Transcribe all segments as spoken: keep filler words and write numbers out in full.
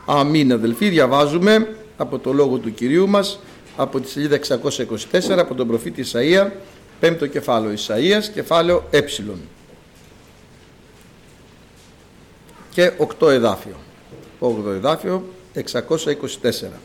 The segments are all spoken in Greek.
Αμήν. Αδελφοί, διαβάζουμε από το λόγο του Κυρίου μας, από τη σελίδα εξακόσια είκοσι τέσσερα, από τον προφήτη Ισαΐα, πέμπτο κεφάλαιο. Ισαΐας, κεφάλαιο ε. Και οκτώ εδάφιο. όγδοο εδάφιο, εξακόσια είκοσι τέσσερα.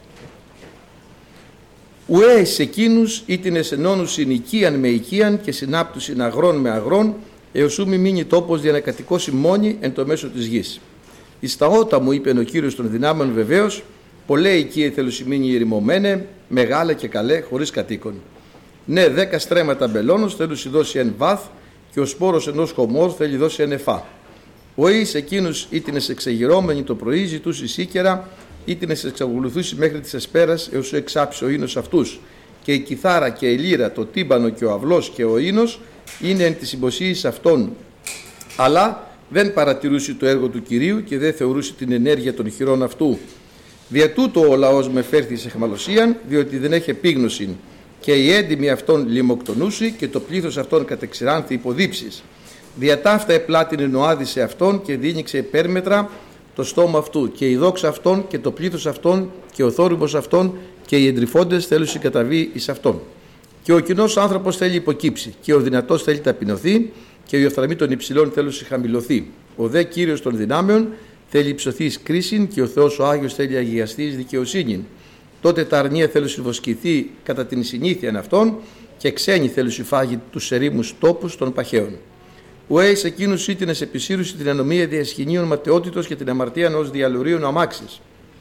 Ουέ εις εκείνους ήτινες ενώνουσιν οικίαν με οικίαν και συνάπτουσιν αγρών με αγρών, έως ου μη μείνει τόπος για να κατοικώσει μόνη εν το μέσο της γης. Εις τα ότα μου, είπε ο Κύριος των δυνάμεων, βεβαίως, πολλέ οικίε θελουσιμήνει ερημωμένε, μεγάλα και καλέ, χωρίς κατοίκον. Ναι, δέκα στρέμματα μπελώνος θέλουν δώσει εν βάθ, και ο σπόρος ενός χωμόρ θέλει δώσει εν εφά. Ο εις εκείνους ήτινες εξεγυρώμενοι το πρωί, ζητούς εις ήκερα, ήτινες εξακολουθούσει μέχρι της εσπέρας, έως εξάψει ο ίνος αυτούς. Και η κιθάρα και η λύρα, το τύμπανο και ο αυλός και ο ίνος είναι εν της συμποσίης αυτών. Αλλά δεν παρατηρούσε το έργο του Κυρίου και δεν θεωρούσε την ενέργεια των χειρών αυτού. Δια τούτο ο λαός με φέρθη σε αιχμαλωσίαν, διότι δεν έχει επίγνωση, και οι έντιμοι αυτών λιμοκτονούσι και το πλήθος αυτών κατεξηράνθη υποδίψεις. Δια ταύτα επλάτινε νοάδη σε αυτόν και δίνηξε υπέρμετρα το στόμα αυτού, και η δόξα αυτών και το πλήθος αυτών και ο θόρυβος αυτών και οι εντρυφόντες θέλουν συγκαταβεί εις αυτόν. Και ο κοινός άνθρωπος θέλει υποκύψει, και ο δυνατός θέλει ταπεινωθεί, και οι οφθαλμοί των υψηλών θέλουν χαμηλωθεί. Ο δε Κύριος των δυνάμεων θέλει υψωθεί εις κρίσιν, και ο Θεός ο Άγιος θέλει αγιαστεί εις δικαιοσύνην. Τότε τα αρνία θέλουν συμβοσκηθεί κατά την συνήθεια αυτών, και ξένοι θέλουν συμφάγει τους ερήμους τόπους των παχαίων. Ουέ εις εκείνους ήτινες επισύρουση την ανομία διασχηνίων ματαιότητος και την αμαρτίαν ως διαλουρίων αμάξης.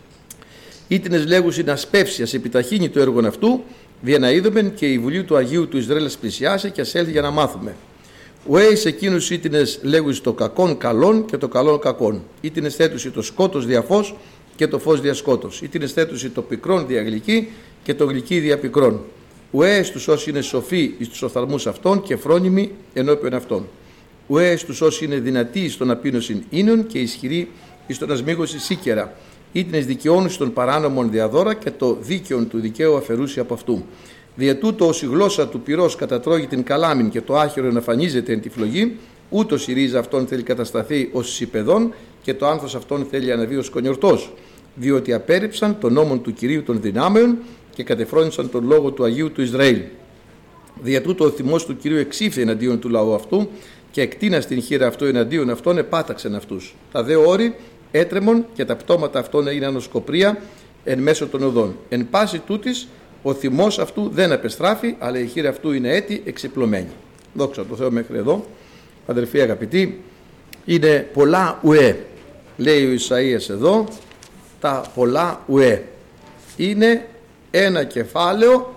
Ήτινες λέγουσιν ασπεύσιας επιταχύνει το έργο αυτού, δια να είδομεν και η βουλή του Αγίου του Ισραήλ πλησιάσε και ας έλθει για να μάθουμε. Ουέ εις εκείνους ήτινες λέγουσιν το κακόν καλόν και το καλόν κακόν. Ήτινες θέτουσι το σκότος δια φως και το φως δια σκότος. Ήτινες θέτουσι το πικρόν δια γλυκή και το γλυκή δια πικρόν. Ουέ εις τους όσοι είναι σοφοί εις τους οφθαλμούς αυτών και φρόνιμοι ενώπιον αυτών. Ουέ εις τους όσοι είναι δυνατοί στον απείνωσιν ίνων και ισχυροί εις τον ασμίγωση σίκερα. Ήτινες δικαιώνους των παράνομων διαδώρα και το δίκαιον του δικαίου αφαιρούσι από αυτού. Δια τούτο ως η γλώσσα του πυρός κατατρώγει την καλάμιν και το άχυρο εμφανίζεται εν τη φλογή, ούτως η ρίζα αυτών θέλει κατασταθεί ως σιπεδόν και το άνθος αυτών θέλει αναβεί ως κονιορτός. Διότι απέρριψαν τον νόμον του Κυρίου των δυνάμεων και κατεφρόνησαν τον λόγο του Αγίου του Ισραήλ. Δια τούτο ο θυμός του Κυρίου εξήφθη εναντίον του λαού αυτού και εκτείνα στην χείρα αυτού εναντίον αυτών επάταξεν αυτούς. Τα δε όρη έτρεμον και τα πτώματα αυτών έγιναν ως κοπρία εν μέσω των οδών. Εν πάση τούτης ο θυμός αυτού δεν απεστράφει, αλλά η χείρα αυτού είναι έτη εξυπλωμένη. Δόξα τω Θεώ μέχρι εδώ. Αδερφοί αγαπητοί, είναι πολλά ουέ. Λέει ο Ισαΐας εδώ, τα πολλά ουέ. Είναι ένα κεφάλαιο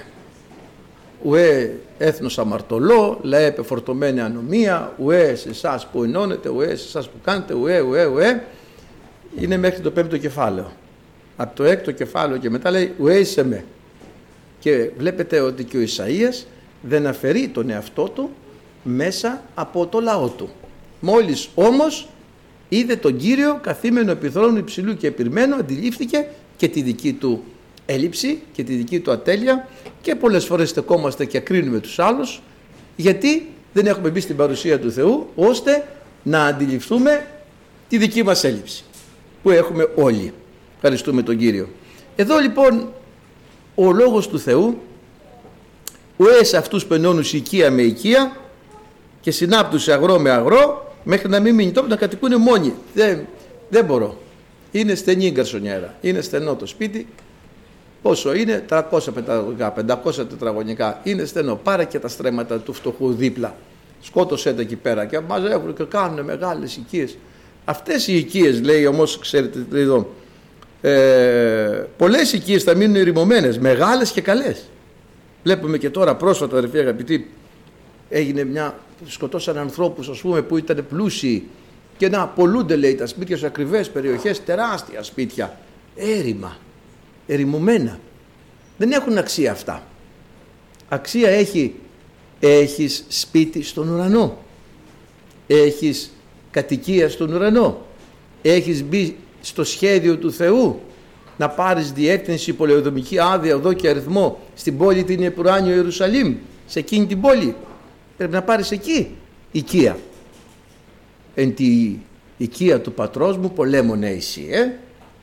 ουέ έθνος αμαρτωλό, λαέ πεφορτωμένη ανομία, ουέ σε εσάς που ενώνετε, ουέ σε εσάς που κάνετε, ουέ, ουέ, ουέ. Είναι μέχρι το πέμπτο κεφάλαιο. Από το έκτο κεφάλαιο και μετά λέει ουέ είσαι με. Και βλέπετε ότι και ο Ισαΐας δεν αφαιρεί τον εαυτό του μέσα από το λαό του. Μόλις όμως είδε τον Κύριο καθήμενο επί θρόνου υψηλού και επιρμένο, αντιλήφθηκε και τη δική του έλλειψη και τη δική του ατέλεια, και πολλές φορές στεκόμαστε και ακρίνουμε τους άλλους γιατί δεν έχουμε μπει στην παρουσία του Θεού ώστε να αντιληφθούμε τη δική μας έλλειψη που έχουμε όλοι. Ευχαριστούμε τον Κύριο. Εδώ λοιπόν ο λόγος του Θεού ουέ σε αυτούς που ενώνουν οικία με οικία και συνάπτουν σε αγρό με αγρό, μέχρι να μην μείνει τόπο να κατοικούν μόνοι. Δεν, δεν μπορώ. Είναι στενή η γκαρσονιέρα, είναι στενό το σπίτι. Πόσο είναι, τριακόσια τετραγωνικά, πεντακόσια τετραγωνικά, είναι στενό. Πάρε και τα στρέμματα του φτωχού δίπλα, σκότωσέ τα εκεί πέρα και μαζεύουν και κάνουν μεγάλες οικίες. Αυτές οι οικίες, λέει όμως, ξέρετε εδώ, ε, πολλές οικίες θα μείνουν ερημωμένες, μεγάλες και καλές. Βλέπουμε και τώρα πρόσφατα, αδερφοί αγαπητοί, έγινε μια, σκοτώσαν ανθρώπους, ας πούμε, που ήταν πλούσιοι και να πολλούνται, λέει, τα σπίτια σε ακριβές περιοχές, τεράστια σπίτια, έρημα, ερημωμένα. Δεν έχουν αξία αυτά. Αξία έχει, έχεις σπίτι στον ουρανό, έχεις κατοικία στον ουρανό, έχεις μπει στο σχέδιο του Θεού να πάρεις διεύθυνση, πολεοδομική άδεια, οδό και αριθμό στην πόλη την Επουράνιο Ιερουσαλήμ, σε εκείνη την πόλη πρέπει να πάρεις εκεί οικία. Εν τη οικία του πατρός μου πολέμων εσύ, ε?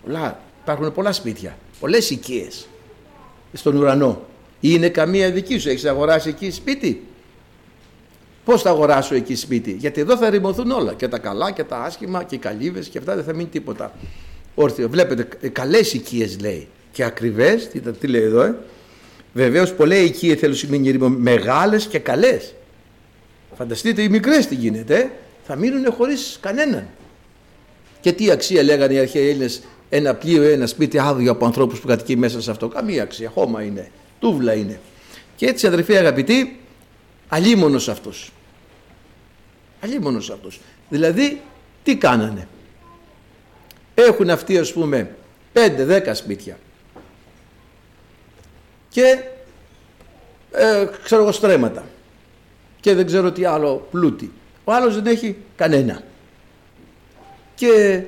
Πολλά, υπάρχουν πολλά σπίτια, πολλές οικίες στον ουρανό. Είναι καμία δική σου? Έχεις αγοράσει εκεί σπίτι? Πώς θα αγοράσω εκεί σπίτι? Γιατί εδώ θα ρημωθούν όλα, και τα καλά και τα άσχημα και οι καλύβες και αυτά, δεν θα μείνει τίποτα όρθιο. Βλέπετε, καλές οικίες λέει, και ακριβές. Τι, τι λέει εδώ, ε? Βεβαίως πολλές οικίες θέλουν σημαίνει ρήμο, μεγάλες και καλές. Φανταστείτε οι μικρές τι γίνεται, ε? Θα μείνουν χωρίς κανέναν. Και τι αξία λέγανε οι αρχαίοι Έλληνες ένα πλοίο, ένα σπίτι άδειο από ανθρώπους που κατοικεί μέσα σε αυτό? Καμία αξία, χώμα είναι, τούβλα είναι. Και έτσι, αδερφοί αγαπητοί, αλίμονος αυτός. Αλίμονος αυτός. Δηλαδή, τι κάνανε? Έχουν αυτοί, ας πούμε, πέντε δέκα σπίτια και ε, ξέρω εγώ στρέμματα και δεν ξέρω τι άλλο πλούτη. Ο άλλος δεν έχει κανένα. Και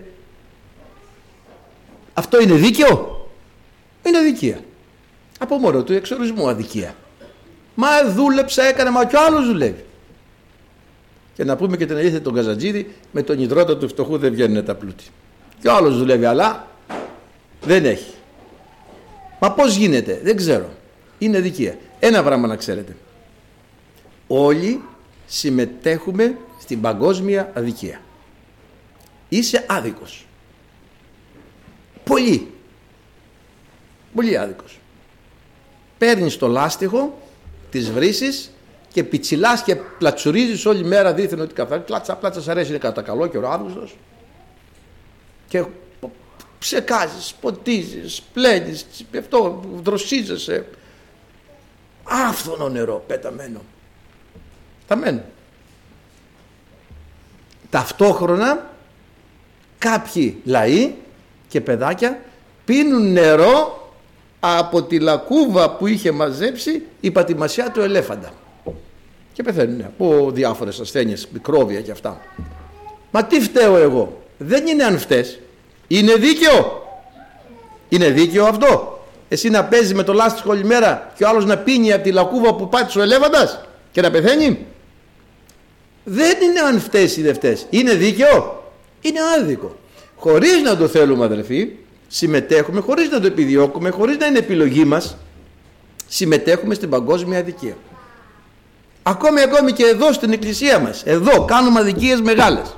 αυτό είναι δίκαιο? Είναι αδικία. Από μόνο του εξορισμού αδικία. Μα δούλεψα, έκανε, μα κι ο άλλος δουλεύει. Και να πούμε και την αλήθεια, τον Καζατζίδη, με τον ιδρώτα του φτωχού δεν βγαίνουν τα πλούτη. Και ο άλλος δουλεύει, αλλά δεν έχει. Μα πώς γίνεται? Δεν ξέρω. Είναι αδικία. Ένα πράγμα να ξέρετε. Όλοι συμμετέχουμε στην παγκόσμια αδικία. Είσαι άδικος. Πολύ. Πολύ άδικος. Παίρνεις το λάστιχο της βρύσης και πιτσιλάς και πλατσουρίζεις όλη μέρα δίθεν ότι καθαρή. Πλάτσα, πλάτσα, σ' αρέσει, είναι κατά καλό καιρό Αύγουστος. Και ψεκάζεις, ποτίζεις, πλένεις, αυτό, δροσίζεσαι. Άφθονο νερό πεταμένο. Ταμένο. Ταυτόχρονα κάποιοι λαοί και παιδάκια πίνουν νερό από τη λακκούβα που είχε μαζέψει η πατημασιά του ελέφαντα και πεθαίνουν από διάφορες ασθένειες, μικρόβια και αυτά. Μα τι φταίω εγώ? Δεν είναι αν φταίς. Είναι δίκαιο? Είναι δίκαιο αυτό? Εσύ να παίζεις με το λάστιχο όλη μέρα και ο άλλος να πίνει από τη λακκούβα που πάτησε ο ελέφαντας και να πεθαίνει? Δεν είναι αν φταίς ή δεν φταίς. Είναι δίκαιο? Είναι άδικο. Χωρίς να το θέλουμε, αδελφοί, συμμετέχουμε, χωρίς να το επιδιώκουμε, χωρίς να είναι επιλογή μας, συμμετέχουμε στην παγκόσμια αδικία. Ακόμη, ακόμη και εδώ στην εκκλησία μας, εδώ κάνουμε αδικίες μεγάλες.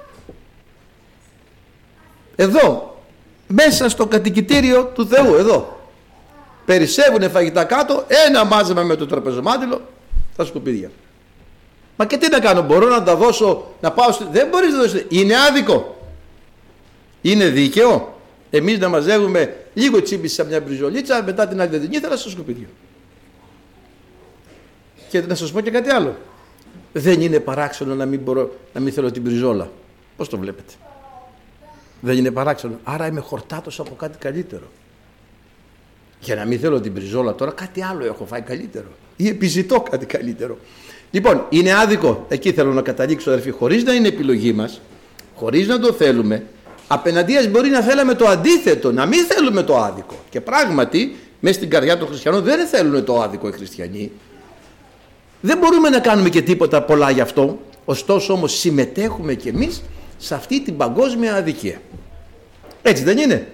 Εδώ, μέσα στο κατοικητήριο του Θεού, εδώ, περισσεύουνε φαγητά κάτω, ένα μάζεμα με το τραπεζομάντιλο, τα σκουπίδια. Μα και τι να κάνω, μπορώ να τα δώσω, να πάω στη... Δεν μπορείς να δώσεις. Είναι άδικο? Είναι δίκαιο εμείς να μαζεύουμε λίγο τσίμπι σε μια μπριζολίτσα, μετά την άλλη δεν την ήθελα στο σκουπίδιο? Και να σας πω και κάτι άλλο. Δεν είναι παράξενο να μην, μπορώ, να μην θέλω την μπριζόλα? Πώς το βλέπετε? Δεν είναι παράξενο? Άρα είμαι χορτάτος από κάτι καλύτερο. Για να μην θέλω την μπριζόλα τώρα, κάτι άλλο έχω φάει καλύτερο ή επιζητώ κάτι καλύτερο. Λοιπόν, είναι άδικο? Εκεί θέλω να καταλήξω, αδερφοί, χωρίς να είναι επιλογή μας, χωρίς να το θέλουμε. Απέναντίας μπορεί να θέλαμε το αντίθετο, να μην θέλουμε το άδικο. Και πράγματι, μέσα στην καρδιά των χριστιανών δεν θέλουν το άδικο οι χριστιανοί. Δεν μπορούμε να κάνουμε και τίποτα πολλά γι' αυτό. Ωστόσο όμως συμμετέχουμε κι εμείς σε αυτή την παγκόσμια αδικία. Έτσι δεν είναι?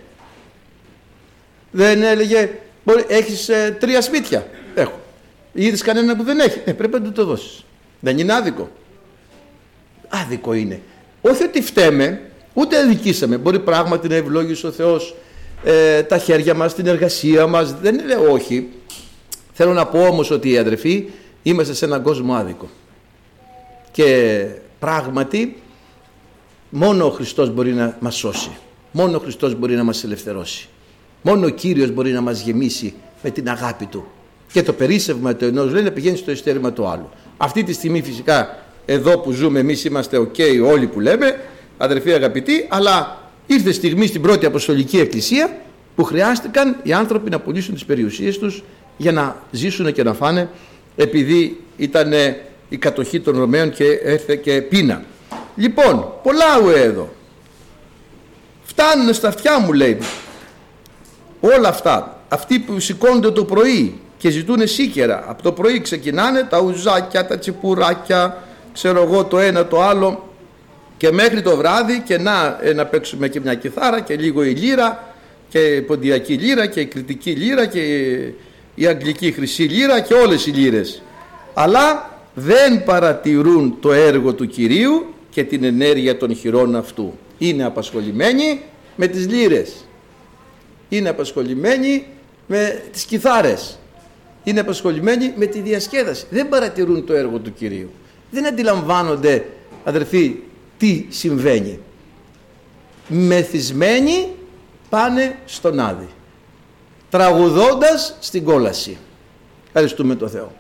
Δεν έλεγε, έχεις ε, τρία σπίτια? Έχω. Είδες κανένα που δεν έχει? Ε, πρέπει να του το δώσεις. Δεν είναι άδικο? Άδικο είναι. Όχι ότι φταίμε, ούτε αδικήσαμε. Μπορεί πράγματι να ευλόγησε ο Θεός ε, τα χέρια μας, την εργασία μας. Δεν είναι όχι. Θέλω να πω όμως ότι οι αδερφοί είμαστε σε έναν κόσμο άδικο. Και πράγματι μόνο ο Χριστός μπορεί να μας σώσει. Μόνο ο Χριστός μπορεί να μας ελευθερώσει. Μόνο ο Κύριος μπορεί να μας γεμίσει με την αγάπη Του. Και το περίσσευμα του ενός λέει να πηγαίνει στο ειστέρημα του άλλου. Αυτή τη στιγμή φυσικά εδώ που ζούμε εμείς είμαστε ok όλοι που λέμε, αδερφοί αγαπητοί, αλλά ήρθε στιγμή στην πρώτη Αποστολική Εκκλησία που χρειάστηκαν οι άνθρωποι να πουλήσουν τις περιουσίες τους για να ζήσουν και να φάνε, επειδή ήταν η κατοχή των Ρωμαίων και έρθε και πείνα. Λοιπόν, πολλά ουε εδώ. Φτάνουν στα αυτιά μου, λέει, όλα αυτά. Αυτοί που σηκώνονται το πρωί και ζητούν σίκερα, από το πρωί ξεκινάνε τα ουζάκια, τα τσιπουράκια, ξέρω εγώ το ένα το άλλο, και μέχρι το βράδυ, και να, να παίξουμε και μια κιθάρα και λίγο η λύρα, και η ποντιακή λύρα και η κρητική λύρα και η αγγλική χρυσή λύρα και όλες οι λύρες, αλλά δεν παρατηρούν το έργο του Κυρίου και την ενέργεια των χειρών αυτού. Είναι απασχολημένοι με τις λύρες, είναι απασχολημένοι με τις κιθάρες, είναι απασχολημένοι με τη διασκέδαση, δεν παρατηρούν το έργο του Κυρίου, δεν αντιλαμβάνονται, αδερφοί, τι συμβαίνει. Μεθυσμένοι πάνε στον Άδη, τραγουδώντας στην κόλαση. Ευχαριστούμε τον Θεό.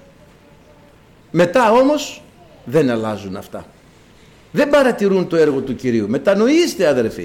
Μετά όμως δεν αλλάζουν αυτά, δεν παρατηρούν το έργο του Κυρίου. Μετανοήστε, αδερφοί.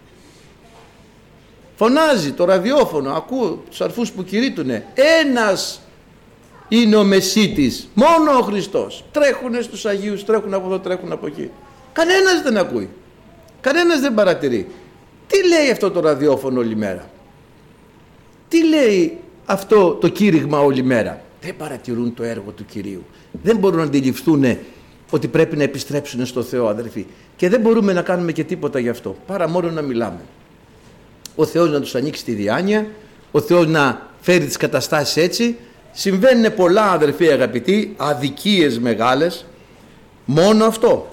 Φωνάζει το ραδιόφωνο, ακούω τους αρφούς που κηρύττουνε, ένας είναι ο Μεσίτης, μόνο ο Χριστός. Τρέχουνε στους Αγίους, τρέχουν από εδώ, τρέχουν από εκεί. Κανένας δεν ακούει, κανένας δεν παρατηρεί. Τι λέει αυτό το ραδιόφωνο όλη μέρα, τι λέει αυτό το κήρυγμα όλη μέρα? Δεν παρατηρούν το έργο του Κυρίου, δεν μπορούν να αντιληφθούν ότι πρέπει να επιστρέψουν στο Θεό, αδερφοί, και δεν μπορούμε να κάνουμε και τίποτα γι' αυτό, παρά μόνο να μιλάμε. Ο Θεός να τους ανοίξει τη διάνοια, ο Θεός να φέρει τις καταστάσεις έτσι. Συμβαίνουν πολλά, αδερφοί αγαπητοί, αδικίες μεγάλες, μόνο αυτό.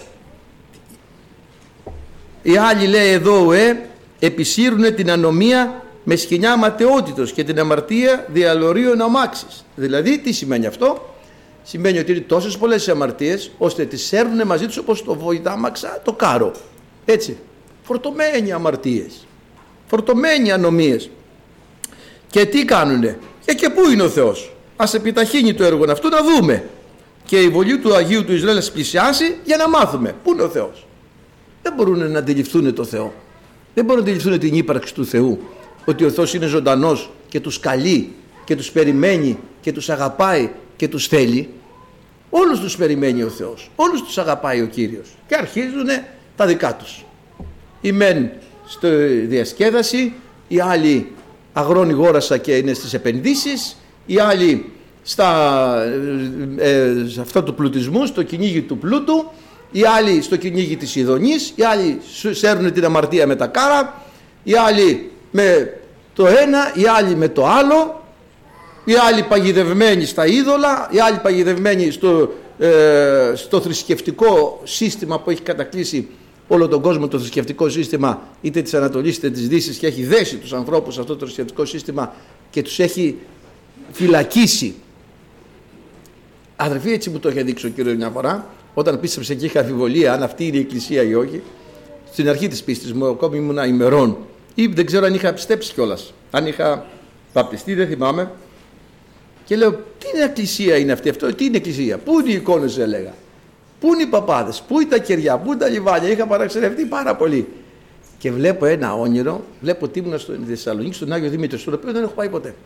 Οι άλλοι, λέει εδώ, ε, επισύρουν την ανομία με σκηνιά ματαιότητος και την αμαρτία διαλωρίων αμάξης. Δηλαδή τι σημαίνει αυτό? Σημαίνει ότι είναι τόσες πολλές αμαρτίες ώστε τις σέρνουν μαζί τους όπως το βοητάμαξα το κάρο, έτσι, φορτωμένοι αμαρτίες, φορτωμένοι ανομίες. Και τι κάνουνε? Και, και πού είναι ο Θεός? Ας επιταχύνει το έργο αυτού να δούμε, και η βολή του Αγίου του Ισραήλ να πλησιάσει για να μάθουμε πού είναι ο Θεός. Δεν μπορούν να αντιληφθούν το Θεό, δεν μπορούν να αντιληφθούν την ύπαρξη του Θεού, ότι ο Θεός είναι ζωντανός και τους καλεί και τους περιμένει και τους αγαπάει και τους θέλει. Όλους τους περιμένει ο Θεός, όλους τους αγαπάει ο Κύριος, και αρχίζουν τα δικά τους. Οι μεν στη διασκέδαση, οι άλλοι αγρώνει γόρασα και είναι στις επενδύσεις, οι άλλοι στα, ε, σε αυτό του πλουτισμού, στο κυνήγι του πλούτου, οι άλλοι στο κυνήγι της ειδονής, οι άλλοι σέρνουν την αμαρτία με τα κάρα, οι άλλοι με το ένα, οι άλλοι με το άλλο, οι άλλοι παγιδευμένοι στα είδωλα, οι άλλοι παγιδευμένοι στο, ε, στο θρησκευτικό σύστημα που έχει κατακλείσει όλο τον κόσμο, το θρησκευτικό σύστημα είτε της Ανατολής είτε της Δύσης, και έχει δέσει τους ανθρώπους σε αυτό το θρησκευτικό σύστημα και τους έχει φυλακίσει. Αδερφοί, έτσι μου το είχε δείξει ο Κύριος μια φορά, όταν πίστεψε και είχα αμφιβολία αν αυτή είναι η Εκκλησία ή όχι. Στην αρχή της πίστης μου, ακόμη ήμουν ημερών, ή δεν ξέρω αν είχα πιστέψει κιόλας, αν είχα βαπτιστεί, δεν θυμάμαι. Και λέω, τι είναι εκκλησία είναι αυτή, αυτό, τι είναι εκκλησία, πού είναι οι εικόνες, έλεγα, πού είναι οι παπάδες, πού είναι τα κεριά, πού είναι τα λιβάνια, είχα παραξενευτεί πάρα πολύ. Και βλέπω ένα όνειρο, βλέπω ότι ήμουν στη Θεσσαλονίκη, στον Άγιο Δημήτριο, στον οποίο δεν έχω πάει ποτέ.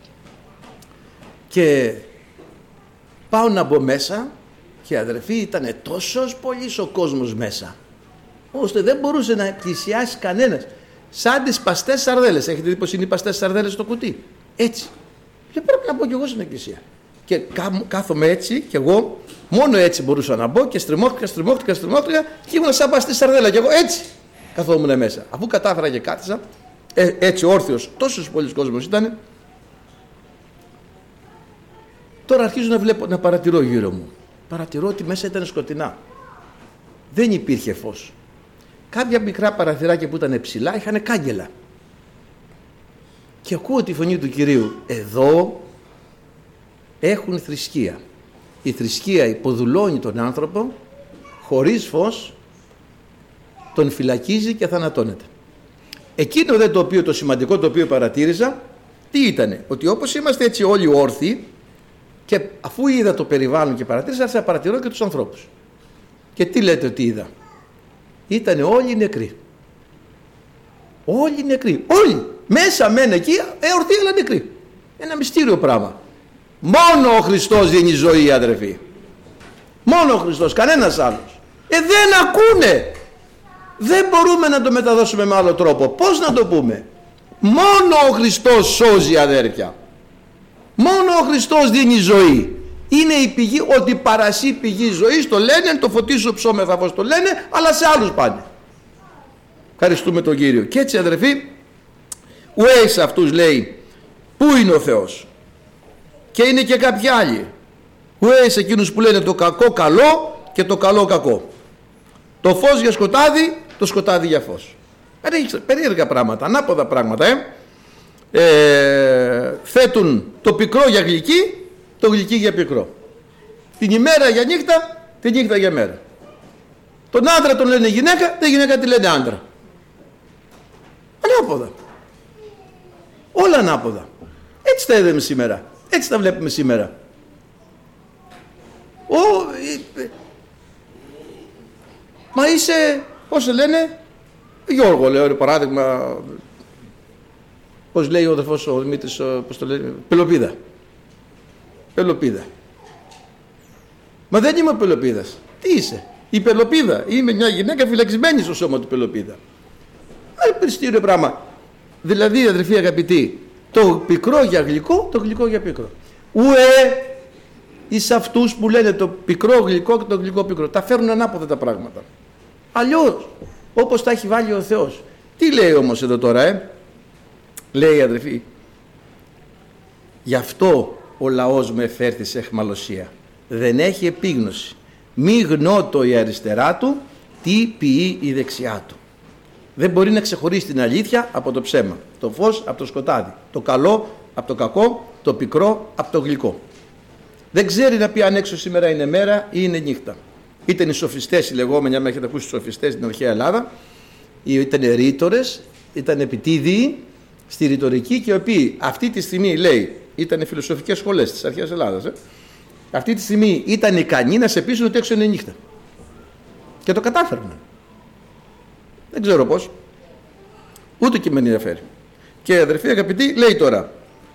Και πάω να μπω μέσα και, αδερφοί, ήταν τόσος πολύς ο κόσμος μέσα, ώστε δεν μπορούσε να πλησιάσει κανένας. Σαν τις παστές σαρδέλες. Έχετε δει πως είναι οι παστές σαρδέλες στο κουτί? Έτσι. Και πρέπει να μπω κι εγώ στην εκκλησία. Και κάθομαι έτσι, και εγώ μόνο έτσι μπορούσα να μπω, και στριμώχτηκα, στριμώχτηκα, στριμώχτηκα, και ήμουν σαν παστή σαρδέλα. Και εγώ έτσι καθόμουν μέσα. Αφού κατάφερα και κάθισα, ε, έτσι όρθιος, τόσος πολλής κόσμος ήταν. Τώρα αρχίζω να βλέπω, να παρατηρώ γύρω μου. Παρατηρώ ότι μέσα ήταν σκοτεινά. Δεν υπήρχε φως. Κάποια μικρά παραθυράκια που ήταν ψηλά είχαν κάγκελα. Και ακούω τη φωνή του Κυρίου. Εδώ έχουν θρησκεία. Η θρησκεία υποδουλώνει τον άνθρωπο, χωρίς φως τον φυλακίζει και θανατώνεται. Εκείνο δε το οποίο, το σημαντικό το οποίο παρατήρησα, τι ήτανε? Ότι όπως είμαστε έτσι όλοι όρθιοι, και αφού είδα το περιβάλλον και παρατήρησα, άρχισα να παρατηρώ και τους ανθρώπους. Και τι λέτε ότι είδα? Ήτανε όλοι νεκροί. Όλοι νεκροί. Όλοι. Μέσα μεν εκεί, εορτή, αλλά νεκροί. Ένα μυστήριο πράγμα. Μόνο ο Χριστός δίνει ζωή, αδερφοί. Μόνο ο Χριστός, κανένας άλλος. Ε, δεν ακούνε. Δεν μπορούμε να το μεταδώσουμε με άλλο τρόπο. Πώς να το πούμε? Μόνο ο Χριστός σώζει, αδέρφια. Μόνο ο Χριστός δίνει ζωή. Είναι η πηγή, ότι παρασύ πηγή ζωής το λένε, το φωτίσω ψώμεθα πως το λένε, αλλά σε άλλους πάνε. Ευχαριστούμε τον Κύριο. Και έτσι, αδερφοί, Ουέ σε αυτούς λέει πού είναι ο Θεός. Και είναι και κάποιοι άλλοι. Ουέ σε εκείνους που λένε το κακό καλό και το καλό κακό. Το φως για σκοτάδι, το σκοτάδι για φως. Περίεργα πράγματα, ανάποδα πράγματα. Ε. Ε, θέτουν το πικρό για γλυκή, το γλυκή για πικρό. Την ημέρα για νύχτα, τη νύχτα για μέρα. Τον άντρα τον λένε γυναίκα, τη γυναίκα τη λένε άντρα. Ανάποδα. Όλα ανάποδα. Έτσι τα είδαμε σήμερα. Έτσι τα βλέπουμε σήμερα. Ο, ε, ε, μα είσαι, πώς σε λένε, Γιώργο λέω παράδειγμα, πώς λέει ο αδερφός ο Δημήτρης, πώς το λέει, Πελοπίδα. Πελοπίδα. Μα δεν είμαι ο Πελοπίδας. Τι είσαι? Η Πελοπίδα. Είμαι μια γυναίκα φυλαξισμένη στο σώμα του Πελοπίδα. Ε, περιστήριο πράγμα. Δηλαδή, αδερφοί αγαπητοί, το πικρό για γλυκό, το γλυκό για πικρό. Ουε εις αυτούς που λένε το πικρό γλυκό και το γλυκό πικρό. Τα φέρνουν ανάποδα τα πράγματα. Αλλιώς, όπως τα έχει βάλει ο Θεός. Τι λέει όμως εδώ τώρα, ε? Λέει, αδερφοί, γι' αυτό ο λαός με φέρθη σε αιχμαλωσία. Δεν έχει επίγνωση. Μη γνώτο η αριστερά του, τι ποιεί η δεξιά του. Δεν μπορεί να ξεχωρίσει την αλήθεια από το ψέμα. Το φως από το σκοτάδι. Το καλό από το κακό. Το πικρό από το γλυκό. Δεν ξέρει να πει αν έξω σήμερα είναι μέρα ή είναι νύχτα. Ήταν οι σοφιστές οι λεγόμενοι, αν έχετε ακούσει τους σοφιστές στην αρχαία Ελλάδα, ήταν ρήτορες, ήταν επιτίδιοι στη ρητορική και οι οποίοι αυτή τη στιγμή, λέει, ήταν φιλοσοφικές σχολές της αρχαίας Ελλάδας. Ε. Αυτή τη στιγμή ήταν ικανοί να σε πείσουν ότι έξω είναι νύχτα. Και το κατάφερναν. Δεν ξέρω πώς. Ούτε και με ενδιαφέρει. Και αδερφοί αγαπητοί, λέει τώρα,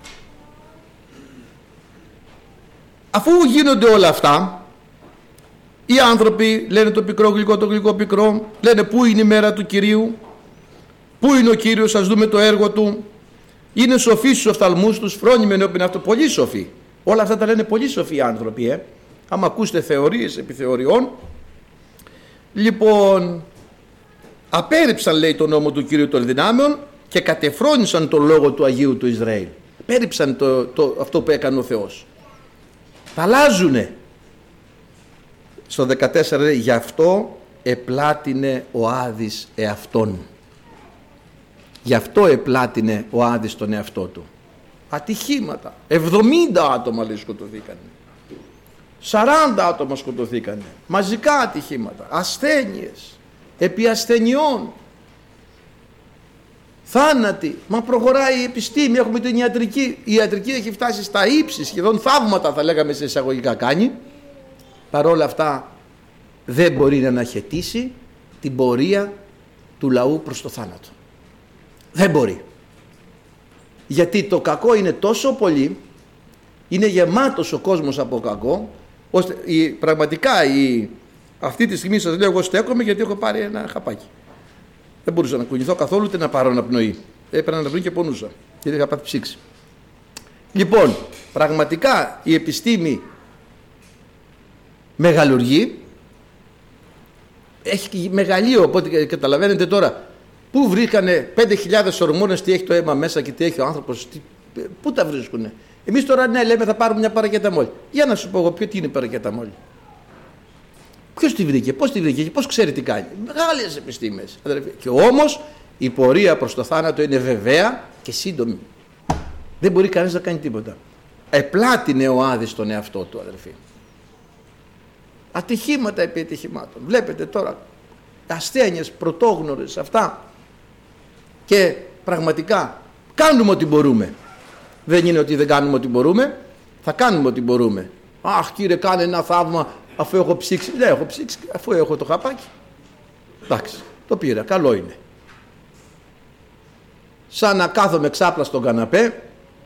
αφού γίνονται όλα αυτά, οι άνθρωποι λένε το πικρό γλυκό, το γλυκό πικρό, λένε πού είναι η μέρα του Κυρίου, πού είναι ο Κύριος, ας δούμε το έργο του, είναι σοφοί στους οφθαλμούς τους, φρόνιμοι ενώπιον αυτού, πολύ σοφοί. Όλα αυτά τα λένε πολύ σοφοί άνθρωποι, ε. Άμα ακούσετε θεωρίες επιθεωριών. Λοιπόν, απέρριψαν, λέει, τον νόμο του Κυρίου των δυνάμεων και κατεφρόνησαν τον λόγο του Αγίου του Ισραήλ. Απέρριψαν το, το, αυτό που έκανε ο Θεός. Θα αλλάζουνε. Στο δεκατέσσερα λέει, γι' αυτό επλάτινε ο Άδης εαυτόν. Γι' αυτό επλάτινε ο Άδης τον εαυτό του. Ατυχήματα. εβδομήντα άτομα, λέει, σκοτωθήκανε. σαράντα άτομα σκοτωθήκανε. Μαζικά ατυχήματα. Ασθένειες. Επί ασθενειών. Θάνατοι. Μα προχωράει η επιστήμη. Έχουμε την ιατρική. Η ιατρική έχει φτάσει στα ύψη. Σχεδόν θαύματα θα λέγαμε σε εισαγωγικά κάνει. Παρόλα αυτά δεν μπορεί να αναχαιτήσει την πορεία του λαού προς το θάνατο. Δεν μπορεί. Γιατί το κακό είναι τόσο πολύ, είναι γεμάτος ο κόσμος από κακό, ώστε η, πραγματικά η, αυτή τη στιγμή σας λέω, εγώ στέκομαι γιατί έχω πάρει ένα χαπάκι. Δεν μπορούσα να κουνηθώ καθόλου, ούτε να πάρω αναπνοή. Έπαιρνα αναπνοή και πονούσα, γιατί είχα πάθει ψήξη. Λοιπόν, πραγματικά η επιστήμη μεγαλουργεί, έχει μεγαλείο, οπότε καταλαβαίνετε τώρα, πού βρήκανε πέντε χιλιάδες ορμόνες, τι έχει το αίμα μέσα και τι έχει ο άνθρωπος, τι, πού τα βρίσκουνε. Εμείς τώρα, ναι, λέμε θα πάρουμε μια παρακεταμόλη. Για να σου πω εγώ, ποιο τι είναι παρακεταμόλη. Ποιος τη βρήκε, πώς τη βρήκε και πώς ξέρει τι κάνει. Μεγάλες επιστήμες. Και όμως η πορεία προς το θάνατο είναι βεβαία και σύντομη. Δεν μπορεί κανείς να κάνει τίποτα. Επλάτινε ο Άδης τον εαυτό του, αδερφοί. Ατυχήματα επί ατυχημάτων. Βλέπετε τώρα ασθένειες πρωτόγνωρες αυτά. Και πραγματικά κάνουμε ό,τι μπορούμε. Δεν είναι ότι δεν κάνουμε ό,τι μπορούμε. Θα κάνουμε ό,τι μπορούμε. Αχ, κύριε, κάνε ένα θαύμα αφού έχω ψήξει. Δεν έχω ψήξει αφού έχω το χαπάκι. Εντάξει, το πήρα, καλό είναι. Σαν να κάθομαι ξάπλα στον καναπέ.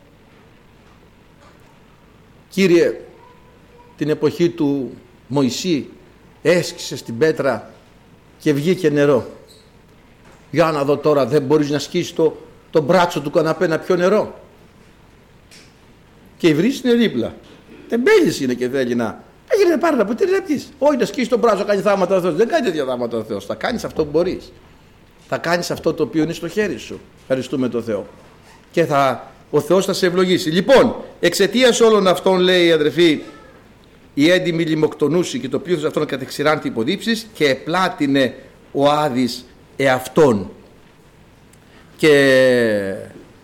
Κύριε, την εποχή του Μωυσή έσκησε στην πέτρα και βγήκε νερό. Για να δω τώρα, δεν μπορείς να σκίσεις το, το μπράτσο του καναπέ να πιω νερό. Και η βρύση είναι δίπλα. Τεμπέλης είναι και θέλει να... Έγινε πάρε να ποτήρι να πιείς. Όχι να σκίσεις τον μπράτσο, κάνει θαύματα ο Θεός. Δεν κάνει τέτοια θαύματα ο Θεός. Θα κάνεις αυτό που μπορείς. Θα κάνεις αυτό το οποίο είναι στο χέρι σου. Ευχαριστούμε τον Θεό. και θα, ο Θεός θα σε ευλογήσει. Λοιπόν, εξαιτίας όλων αυτών, λέει η αδερφή, η έντιμη λιμοκτονούση και το πλήθος αυτών κατεξηράντη υποδείψεις και επλάτινε ο Άδης εαυτόν. Και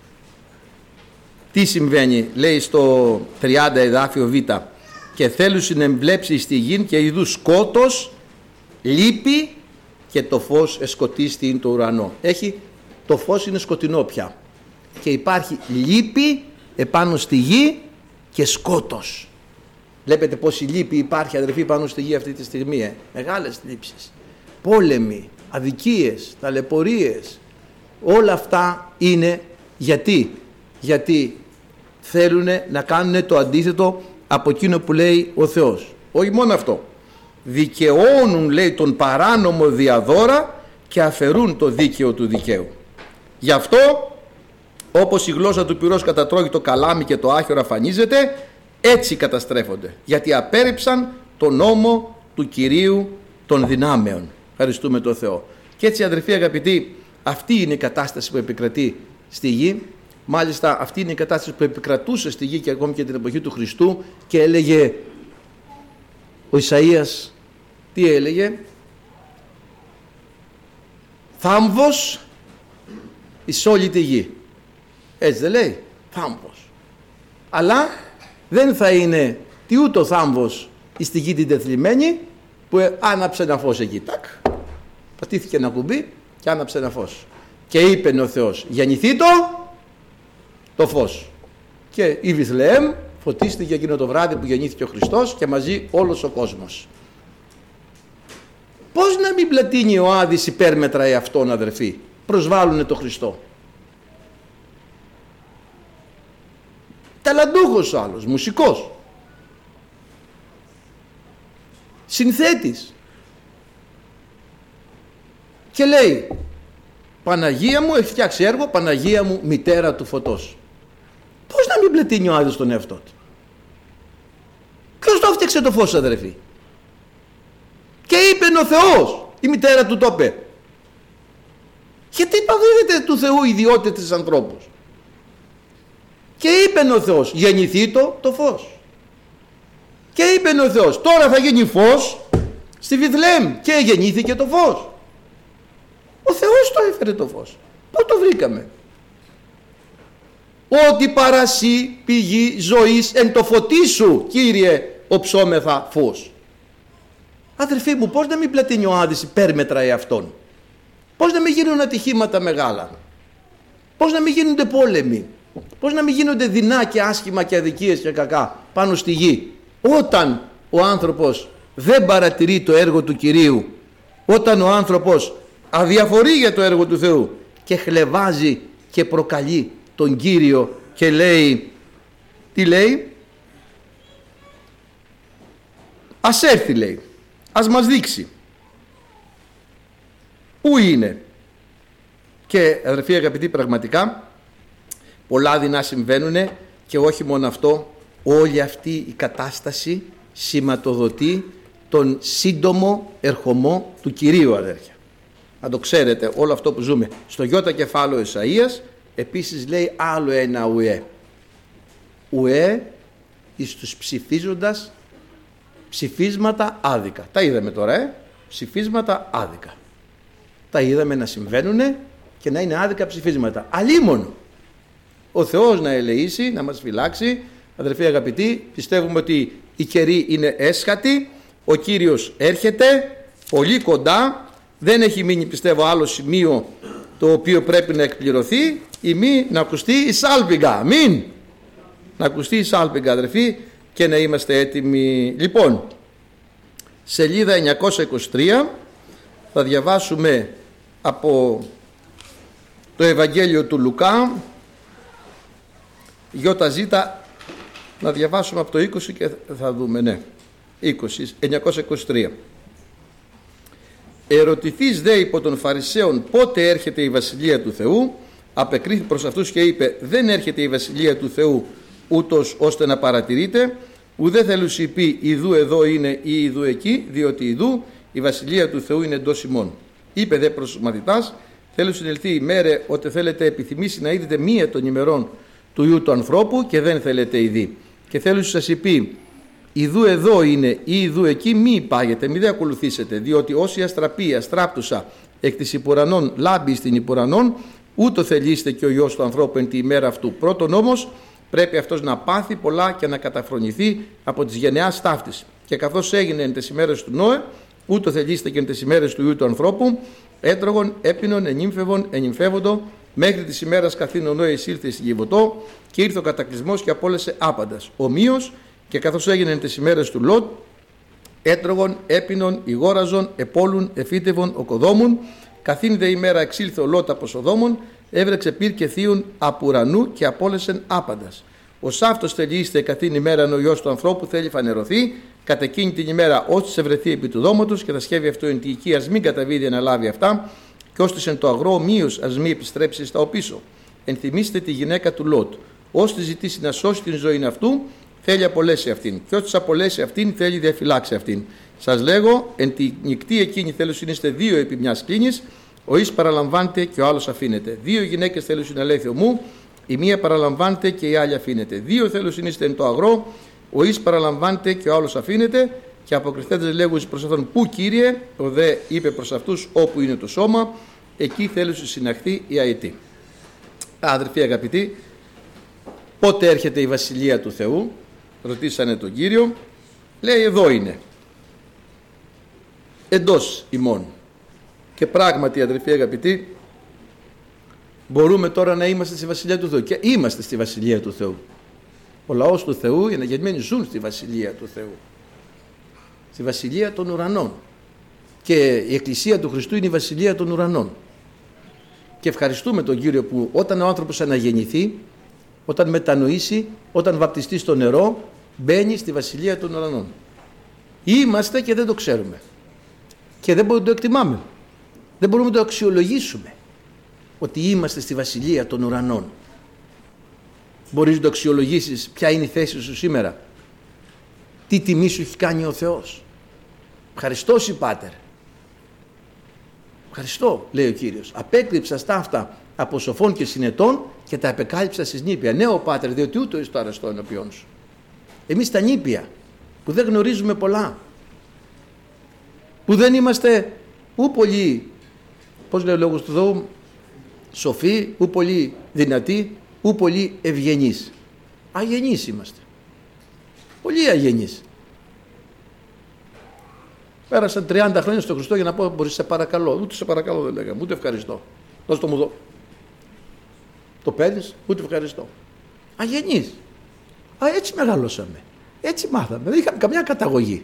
τι συμβαίνει, λέει στο τριάντα εδάφιο Β, και θέλουσιν εμπλέψει στη γην και ειδού σκότος, λύπη και το φως εσκοτίστη είναι το ουρανό. Έχει, το φως είναι σκοτεινό πια και υπάρχει λύπη επάνω στη γη και σκότος. Βλέπετε πόση λύπη υπάρχει, αδερφοί, πάνω στη γη αυτή τη στιγμή, ε? Μεγάλες λήψεις, πόλεμοι, αδικίες, ταλαιπωρίες, όλα αυτά είναι γιατί, γιατί θέλουν να κάνουν το αντίθετο από εκείνο που λέει ο Θεός. Όχι μόνο αυτό, δικαιώνουν, λέει, τον παράνομο διαδώρα και αφαιρούν το δίκαιο του δικαίου. Γι' αυτό, όπως η γλώσσα του πυρός κατατρώγει το καλάμι και το άχυρο αφανίζεται, έτσι καταστρέφονται, γιατί απέρριψαν τον νόμο του Κυρίου των δυνάμεων. Ευχαριστούμε τον Θεό. Και έτσι, αδερφοί αγαπητοί, αυτή είναι η κατάσταση που επικρατεί στη γη. Μάλιστα αυτή είναι η κατάσταση που επικρατούσε στη γη και ακόμη και την εποχή του Χριστού, και έλεγε ο Ισαΐας, τι έλεγε, θάμβος εις όλη τη γη. Έτσι δεν λέει, θάμβος. Αλλά δεν θα είναι τι ούτω θάμβος εις τη γη την τεθλιμμένη, που άναψε ένα φως εκεί, τάκ, πατήθηκε ένα κουμπί και άναψε ένα φως και είπε ο Θεός, γεννηθεί το το φως, και η Βιθλεέμ φωτίστηκε εκείνο το βράδυ που γεννήθηκε ο Χριστός και μαζί όλος ο κόσμος. Πώς να μην πλατείνει ο Άδης υπέρμετρα εαυτόν, αδερφοί? Προσβάλλουνε το Χριστό. Ταλαντούχος ο άλλος, μουσικός, συνθέτης, και λέει, Παναγία μου, έχει φτιάξει έργο, Παναγία μου, μητέρα του φωτός. Πώς να μην πλατείνει ο Άδης τον εαυτό του? Ποιος το έφτιαξε το φως, αδερφοί? Και είπε ο Θεός, η μητέρα του το είπε. Γιατί παδίδεται του Θεού ιδιότητες της ανθρώπους? Και είπε ο Θεός, γεννηθεί το το φως. Και είπε ο Θεός, τώρα θα γίνει φως στη Βιθλεέμ, και γεννήθηκε το φως. Ο Θεός το έφερε το φως. Πού το βρήκαμε? Ότι παρασύ πηγή ζωής εν το φωτί σου, Κύριε, οψόμεθα φως. Αδερφοί μου, πώς να μην πλατείνει ο Άδης υπέρμετρα εαυτόν? Πώς να μην γίνουν ατυχήματα μεγάλα? Πώς να μην γίνονται πόλεμοι? Πώς να μην γίνονται δεινά και άσχημα και αδικίες και κακά πάνω στη γη, όταν ο άνθρωπος δεν παρατηρεί το έργο του Κυρίου, όταν ο άνθρωπος αδιαφορεί για το έργο του Θεού και χλευάζει και προκαλεί τον Κύριο και λέει, τι λέει? Ας έρθει, λέει, ας μας δείξει πού είναι. Και αδερφοί αγαπητοί, πραγματικά πολλά δεινά συμβαίνουν, και όχι μόνο αυτό, όλη αυτή η κατάσταση σηματοδοτεί τον σύντομο ερχομό του Κυρίου, αδέρφια. Να το ξέρετε όλο αυτό που ζούμε. Στο γιώτα κεφάλαιο Ισαΐας επίσης λέει άλλο ένα ουέ. Ουέ εις τους ψηφίζοντας ψηφίσματα άδικα. Τα είδαμε τώρα, ε? Ψηφίσματα άδικα. Τα είδαμε να συμβαίνουν και να είναι άδικα ψηφίσματα. Αλίμονο. Ο Θεός να ελεήσει, να μας φυλάξει. Αδερφοί αγαπητοί, πιστεύουμε ότι η καιρή είναι έσχατη, ο Κύριος έρχεται πολύ κοντά. Δεν έχει μείνει, πιστεύω, άλλο σημείο το οποίο πρέπει να εκπληρωθεί, ή μη να ακουστεί η σάλπιγγα. Μην να ακουστεί η σάλπιγγα, αδερφοί, και να είμαστε έτοιμοι. Λοιπόν, σελίδα εννιακόσια είκοσι τρία θα διαβάσουμε από το Ευαγγέλιο του Λουκά, γιώτα ζήτα, να διαβάσουμε από το είκοσι και θα δούμε, ναι, είκοσι, εννιακόσια είκοσι τρία. Ερωτηθείς δε υπό των Φαρισαίων πότε έρχεται η Βασιλεία του Θεού, απεκρίθη προς αυτούς και είπε, δεν έρχεται η Βασιλεία του Θεού ούτως ώστε να παρατηρείτε, ουδέ θέλουσι πει ιδού εδώ είναι ή ιδού εκεί, διότι ιδού η Βασιλεία του Θεού είναι εντός ημών. Είπε δε προς τους μαθητάς, θέλω συνελθεί η μέρε ότι θέλετε επιθυμήσει να είδετε μία των ημερών του Υιού του ανθρώπου και δεν θέλετε ειδεί. Και θέλω σας είπε, ιδού εδώ είναι ή ιδού εκεί, μη υπάγετε, μη δε ακολουθήσετε, διότι όσοι αστραπεί, αστράπτουσα εκ της υπουρανών λάμπει στην υπουρανών, ούτω θελείστε και ο Υιός του ανθρώπου εν τη ημέρα αυτού. Πρώτον όμως πρέπει αυτός να πάθει πολλά και να καταφρονηθεί από τις γενεάς ταύτης. Και καθώς έγινε εν τις ημέρες του Νόε, ούτω θελείστε και εν τις ημέρες του Υιού του ανθρώπου, έτρωγον, έπινον, ενύμφευον, ενυμφεύοντο, μέχρι τις ημέρας καθήν ο Νόε εισήλθε στην Κιβωτό και ήρθε ο κατακλυσμός και απόλεσε άπαντας. Ομοίως και καθώς έγινε εν τις ημέρες του Λότ, έτρωγον, έπινον, ηγόραζον, επόλουν, εφύτευον, οκοδόμουν, καθήν δε ημέρα εξήλθε ο Λότ από Σοδόμων, έβρεξε πυρ και θείουν απ' ουρανού και απόλεσεν άπαντας. Ο σάφτος θελείστε καθήν ημέρα ο Υιός του ανθρώπου θέλει φανερωθεί, κατ' εκείνη την ημέρα όσοι σε βρεθεί επί του δώματος και θα σχέβει αυτό εν τη οικία, ας μην καταβίδει να λάβει αυτά, και ώστις εν το αγρό ομοίως ας μην επιστρέψει στα οπίσω. Ενθυμίστε τη γυναίκα του Λότ. Όσοι ζητήσει να σώσει την ζωή αυτού, θέλει απολέσει αυτήν. Και όσοι απολέσει αυτήν, θέλει διαφυλάξει αυτήν. Σας λέγω, εν τη νυχτή εκείνη θέλω συνείστε δύο επί μιας κλίνης, ο εις παραλαμβάνεται και ο άλλος αφήνεται. Δύο γυναίκες θέλω συναλέθειο μου, η μία παραλαμβάνεται και η άλλη αφήνεται. Δύο θέλω συνείστε εν το αγρό, ο εις παραλαμβάνεται και ο άλλος αφήνεται. Και αποκριθέντες λέγουν προς αυτόν, πού Κύριε, ο δε είπε προς αυτούς, όπου είναι το σώμα, εκεί θέλω να συναχθεί η αετή. Αδερφοί αγαπητοί, πότε έρχεται η Βασιλεία του Θεού, ρωτήσανε τον Κύριο, λέει εδώ είναι, εντός ημών. Και πράγματι αδερφοί αγαπητοί, μπορούμε τώρα να είμαστε στη Βασιλεία του Θεού και είμαστε στη Βασιλεία του Θεού. Ο λαός του Θεού, οι αναγεννημένοι ζουν στη Βασιλεία του Θεού, στη Βασιλεία των ουρανών, και η Εκκλησία του Χριστού είναι η Βασιλεία των ουρανών. Και ευχαριστούμε τον Κύριο που όταν ο άνθρωπος αναγεννηθεί, όταν μετανοήσει, όταν βαπτιστεί στο νερό, μπαίνει στη Βασιλεία των ουρανών. Είμαστε και δεν το ξέρουμε και δεν μπορούμε να το εκτιμάμε, δεν μπορούμε να το αξιολογήσουμε ότι είμαστε στη Βασιλεία των ουρανών. Μπορείς να το αξιολογήσεις ποια είναι η θέση σου σήμερα, τι τιμή σου έχει κάνει ο Θεός. Ευχαριστώ σοι Πάτερ, ευχαριστώ, λέει ο Κύριος, απέκρυψα στα αυτά από σοφών και συνετών και τα επεκάλυψα στις νήπια. Ναι ο Πάτερ, διότι ούτω εις το αρεστό ενώπιόν σου. Εμείς τα νήπια που δεν γνωρίζουμε πολλά, που δεν είμαστε ου πολύ, πώς λέει ο λόγος του Θεού, σοφοί, ου πολύ δυνατοί, ου πολύ ευγενείς. Αγενείς είμαστε, πολύ αγενείς. Πέρασαν τριάντα χρόνια στο Χριστό για να πω μπορείς σε παρακαλώ. Ούτε σε παρακαλώ δεν λέγαμε, ούτε ευχαριστώ. Δώσ' το μου δω. Το παίρνεις, ούτε ευχαριστώ. Αγενείς. Α, έτσι μεγαλώσαμε. Έτσι μάθαμε. Δεν είχαμε καμιά καταγωγή.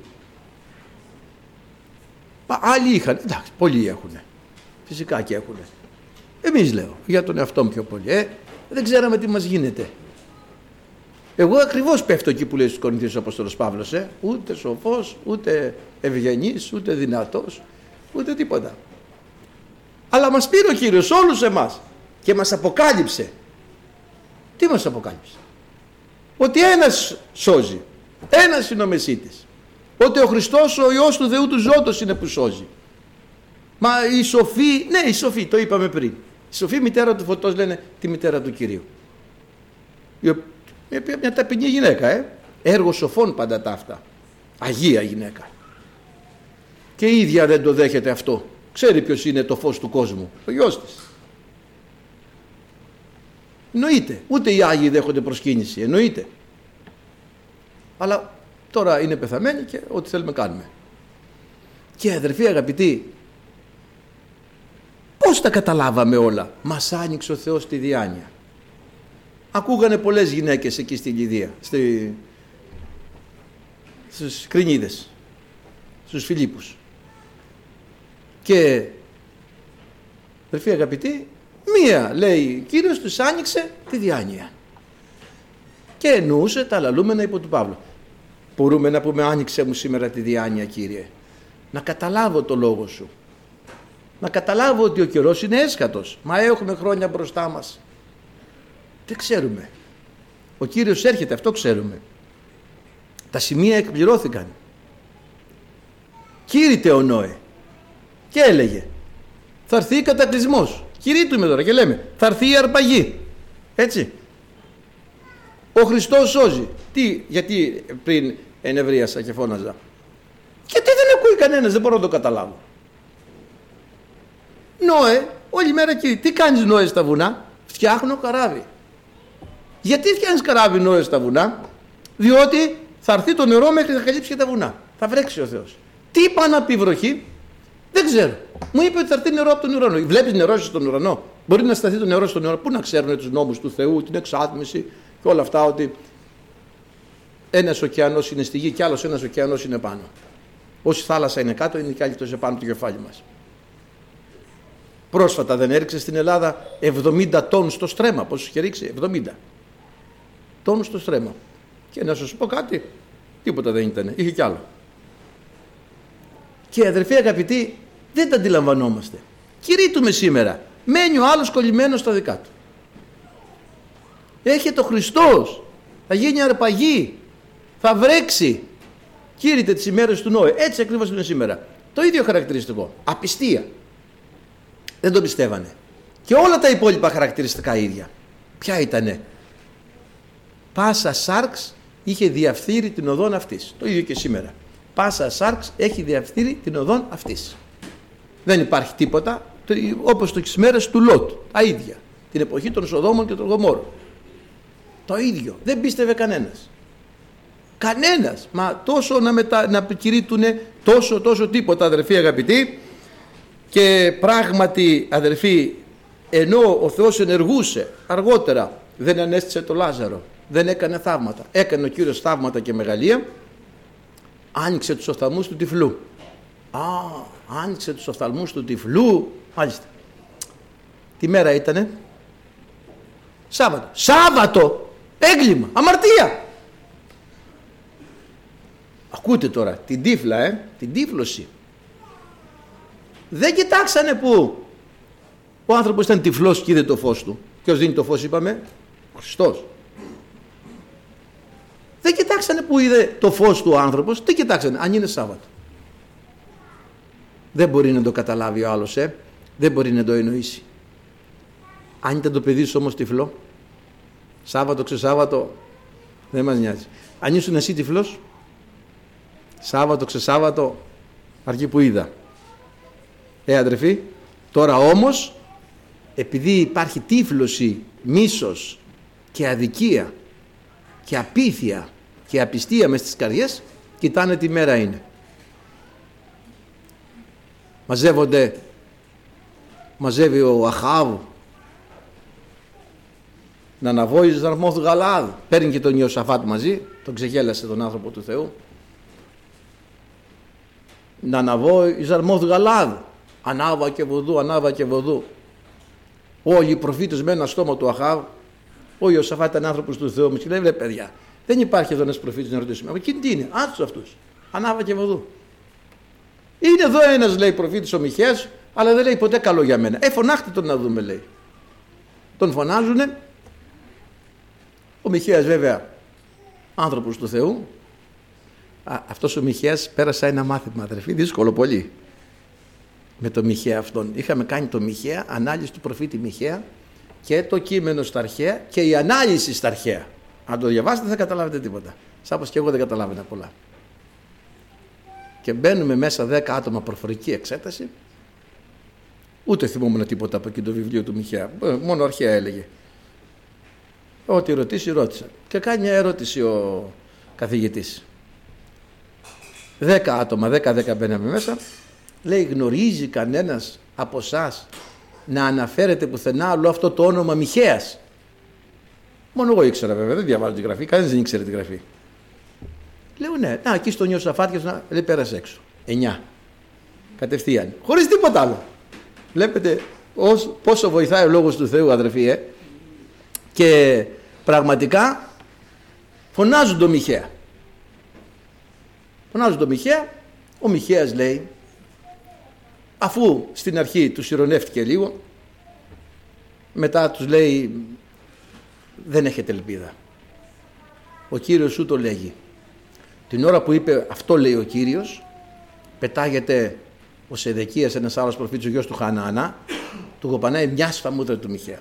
Μα άλλοι είχαν. Εντάξει, πολλοί έχουν. Φυσικά και έχουν. Εμείς λέω, για τον εαυτό μου πιο πολύ. Ε, δεν ξέραμε τι μας γίνεται. Εγώ ακριβώς πέφτω εκεί που λέει στους Κορινθίους ο Απόστολος Παύλος, ε? Ούτε σοφός, ούτε ευγενής, ούτε δυνατός, ούτε τίποτα. Αλλά μας πήρε ο Κύριος όλους εμάς και μας αποκάλυψε. Τι μας αποκάλυψε? Ότι ένας σώζει, ένας είναι ο Μεσίτης. Ότι ο Χριστός, ο Υιός του Θεού του Ζώτος είναι που σώζει. Μα η σοφή, ναι η σοφή, το είπαμε πριν. Η σοφή μητέρα του Φωτός λένε τη μητέρα του Κυρίου. Μια ταπεινή γυναίκα, ε. έργο σοφών πάντα τα αυτά. Αγία γυναίκα. Και η ίδια δεν το δέχεται αυτό. Ξέρει ποιος είναι το φως του κόσμου, ο γιος της. Εννοείται. Ούτε οι Άγιοι δέχονται προσκύνηση, εννοείται. Αλλά τώρα είναι πεθαμένοι και ό,τι θέλουμε κάνουμε. Και αδερφοί αγαπητοί, πώς τα καταλάβαμε όλα? Μας άνοιξε ο Θεός τη διάνοια. Ακούγανε πολλές γυναίκες εκεί στη Λιδία, στη... στους Κρινίδες, στους Φιλίππους. Και αδερφοί αγαπητοί, μία λέει Κύριος τους άνοιξε τη διάνοια. Και εννοούσε τα λαλούμενα υπό του Παύλου. Μπορούμε να πούμε άνοιξε μου σήμερα τη διάνοια Κύριε, να καταλάβω το λόγο σου, να καταλάβω ότι ο καιρός είναι έσχατος, μα έχουμε χρόνια μπροστά μας. Δεν ξέρουμε. Ο Κύριος έρχεται, αυτό ξέρουμε. Τα σημεία εκπληρώθηκαν. Κήρυτε ο Νόε και έλεγε θα έρθει κατακλυσμός Κηρύττουμε τώρα και λέμε, θα έρθει η αρπαγή. Έτσι. Ο Χριστός σώζει. Τι, γιατί πριν ενευρίασα και φώναζα. Γιατί δεν ακούει κανένας, δεν μπορώ να το καταλάβω. Νόε, όλη μέρα εκεί. Τι κάνεις Νόε στα βουνά? Φτιάχνω καράβι. Γιατί φτιάχνεις καράβι Νόε στα βουνά? Διότι θα έρθει το νερό μέχρι να καλύψει και τα βουνά. Θα βρέξει ο Θεός. Τι είπα να πει βροχή? Δεν ξέρω. Μου είπε ότι θα έρθει νερό από τον ουρανό. Βλέπεις νερό στον ουρανό? Μπορεί να σταθεί το νερό στον ουρανό. Πού να ξέρουν τους νόμους του Θεού, την εξάτμιση και όλα αυτά, ότι ένας ωκεανός είναι στη γη και άλλος ένας ωκεανός είναι πάνω. Όση θάλασσα είναι κάτω, είναι κι άλλη τόσο πάνω το κεφάλι μας. Πρόσφατα δεν έριξε στην Ελλάδα εβδομήντα τόνους στο στρέμμα? Πόσο είχε ρίξει? εβδομήντα τόνους στο στρέμμα. Και να σας πω κάτι, τίποτα δεν ήταν, είχε κι άλλο. Και αδερφοί αγαπητοί, δεν τα αντιλαμβανόμαστε. Κηρύττουμε σήμερα, μένει ο άλλος κολλημένος στα δικά του. Έρχεται ο Χριστός, θα γίνει αρπαγή, θα βρέξει. Κήρυτε τις ημέρες του Νόε. Έτσι ακριβώς είναι σήμερα. Το ίδιο χαρακτηριστικό. Απιστία. Δεν το πιστεύανε. Και όλα τα υπόλοιπα χαρακτηριστικά ίδια. Ποια ήτανε? Πάσα σάρξ είχε διαφθείρει την οδόν αυτής. Το ίδιο και σήμερα. Πάσα σάρξ έχει διαφθείρει την οδόν αυτής. Δεν υπάρχει τίποτα όπως τις μέρες του Λότ. Τα ίδια. Την εποχή των Σοδόμων και των Γομόρων. Το ίδιο. Δεν πίστευε κανένας. Κανένας. Μα τόσο να, μετα... να κηρύττουνε τόσο τόσο τίποτα, αδερφοί αγαπητοί. Και πράγματι, αδερφοί, ενώ ο Θεός ενεργούσε αργότερα, δεν ανέστησε το Λάζαρο, δεν έκανε θαύματα. Έκανε ο Κύριος θαύματα και μεγαλεία. Άνοιξε τους οφθαλμούς του τυφλού. Α, άνοιξε τους οφθαλμούς του τυφλού. Μάλιστα. Τι μέρα ήτανε? Σάββατο. Σάββατο! Έγκλημα, αμαρτία. Ακούτε τώρα την τύφλα, ε, την τύφλωση. Δεν κοιτάξανε που ο άνθρωπος ήταν τυφλός και είδε το φως του. Ποιος δίνει το φως, είπαμε? Ο Χριστός. Δεν κοιτάξανε που είδε το φως του ο άνθρωπος. Τι κοιτάξανε? Αν είναι Σάββατο. Δεν μπορεί να το καταλάβει ο άλλος, ε. Δεν μπορεί να το εννοήσει. Αν ήταν το παιδί σου όμως τυφλό, Σάββατο ξεσάββατο, δεν μας νοιάζει. Αν ήσουν εσύ τυφλός, Σάββατο ξεσάββατο, αρκεί που είδα. Ε, αδερφοί, τώρα όμως, επειδή υπάρχει τύφλωση, μίσος και αδικία και απίθεια και απιστία μες στις καρδιές, κοιτάνε τι μέρα είναι. Μαζεύονται, μαζεύει ο Αχάβ να αναβόηζει τον αρμόθ Γαλάδ. Παίρνει και τον Ιωσαφάτ μαζί, τον ξεγέλασε τον άνθρωπο του Θεού. Να αναβόηζει αρμόθ Γαλάδ. Ανάβα και βοδού, ανάβα και βοδού. Όλοι οι προφήτες με ένα στόμα του Αχάβ. Ο Ιωσαφάτ ήταν άνθρωπος του Θεού. Μου λέει, βρε παιδιά, δεν υπάρχει εδώ ένας προφήτης να ρωτήσουμε. Από εκείνη τι είναι? Άτους αυτούς. Ανάβα και βοδού. Είναι εδώ ένας, λέει, προφήτης ο Μιχαίας, αλλά δεν λέει ποτέ καλό για μένα. Ε, φωνάχτε τον να δούμε, λέει. Τον φωνάζουνε. Ο Μιχαίας, βέβαια, άνθρωπος του Θεού. Α, αυτός ο Μιχαίας πέρασε ένα μάθημα, αδερφοί, δύσκολο πολύ. Με το Μιχαία αυτόν. Είχαμε κάνει το Μιχαία, ανάλυση του προφήτη Μιχαία και το κείμενο στα αρχαία και η ανάλυση στα αρχαία. Αν το διαβάσετε δεν θα καταλάβετε τίποτα. Σάπως και εγώ δεν καταλάβαινα πολλά. Και μπαίνουμε μέσα δέκα άτομα προφορική εξέταση. Ούτε θυμόμουν τίποτα από εκεί το βιβλίο του Μιχαία. Μόνο αρχαία έλεγε. Ό,τι ρωτήσει ρώτησα. Και κάνει μια ερώτηση ο καθηγητής. Δέκα άτομα, δέκα δέκα μπαίναμε μέσα. Λέει, γνωρίζει κανένας από εσάς να αναφέρεται πουθενά άλλο αυτό το όνομα Μιχαίας? Μόνο εγώ ήξερα, βέβαια, δεν διαβάζω τη γραφή, κανένας δεν ήξερε τη γραφή. Λέω, ναι, να, εκεί στον Ιωσαφάτ, να λέει, πέρασε έξω. Εννιά. Κατευθείαν. Χωρίς τίποτα άλλο. Βλέπετε ως, πόσο βοηθάει ο λόγος του Θεού, αδερφοί, ε? Και πραγματικά φωνάζουν τον Μιχαία. Φωνάζουν τον Μιχαία. Ο Μιχαίας λέει, αφού στην αρχή τους ειρωνεύτηκε λίγο, μετά τους λέει, δεν έχετε ελπίδα. Ο Κύριος σου το λέγει. Την ώρα που είπε αυτό, λέει ο Κύριος, πετάγεται ο Σεδεκίας, ένας άλλος προφήτης, ο γιος του Χαναανά, του κοπανάει μια σφαμούδρα του Μιχαία.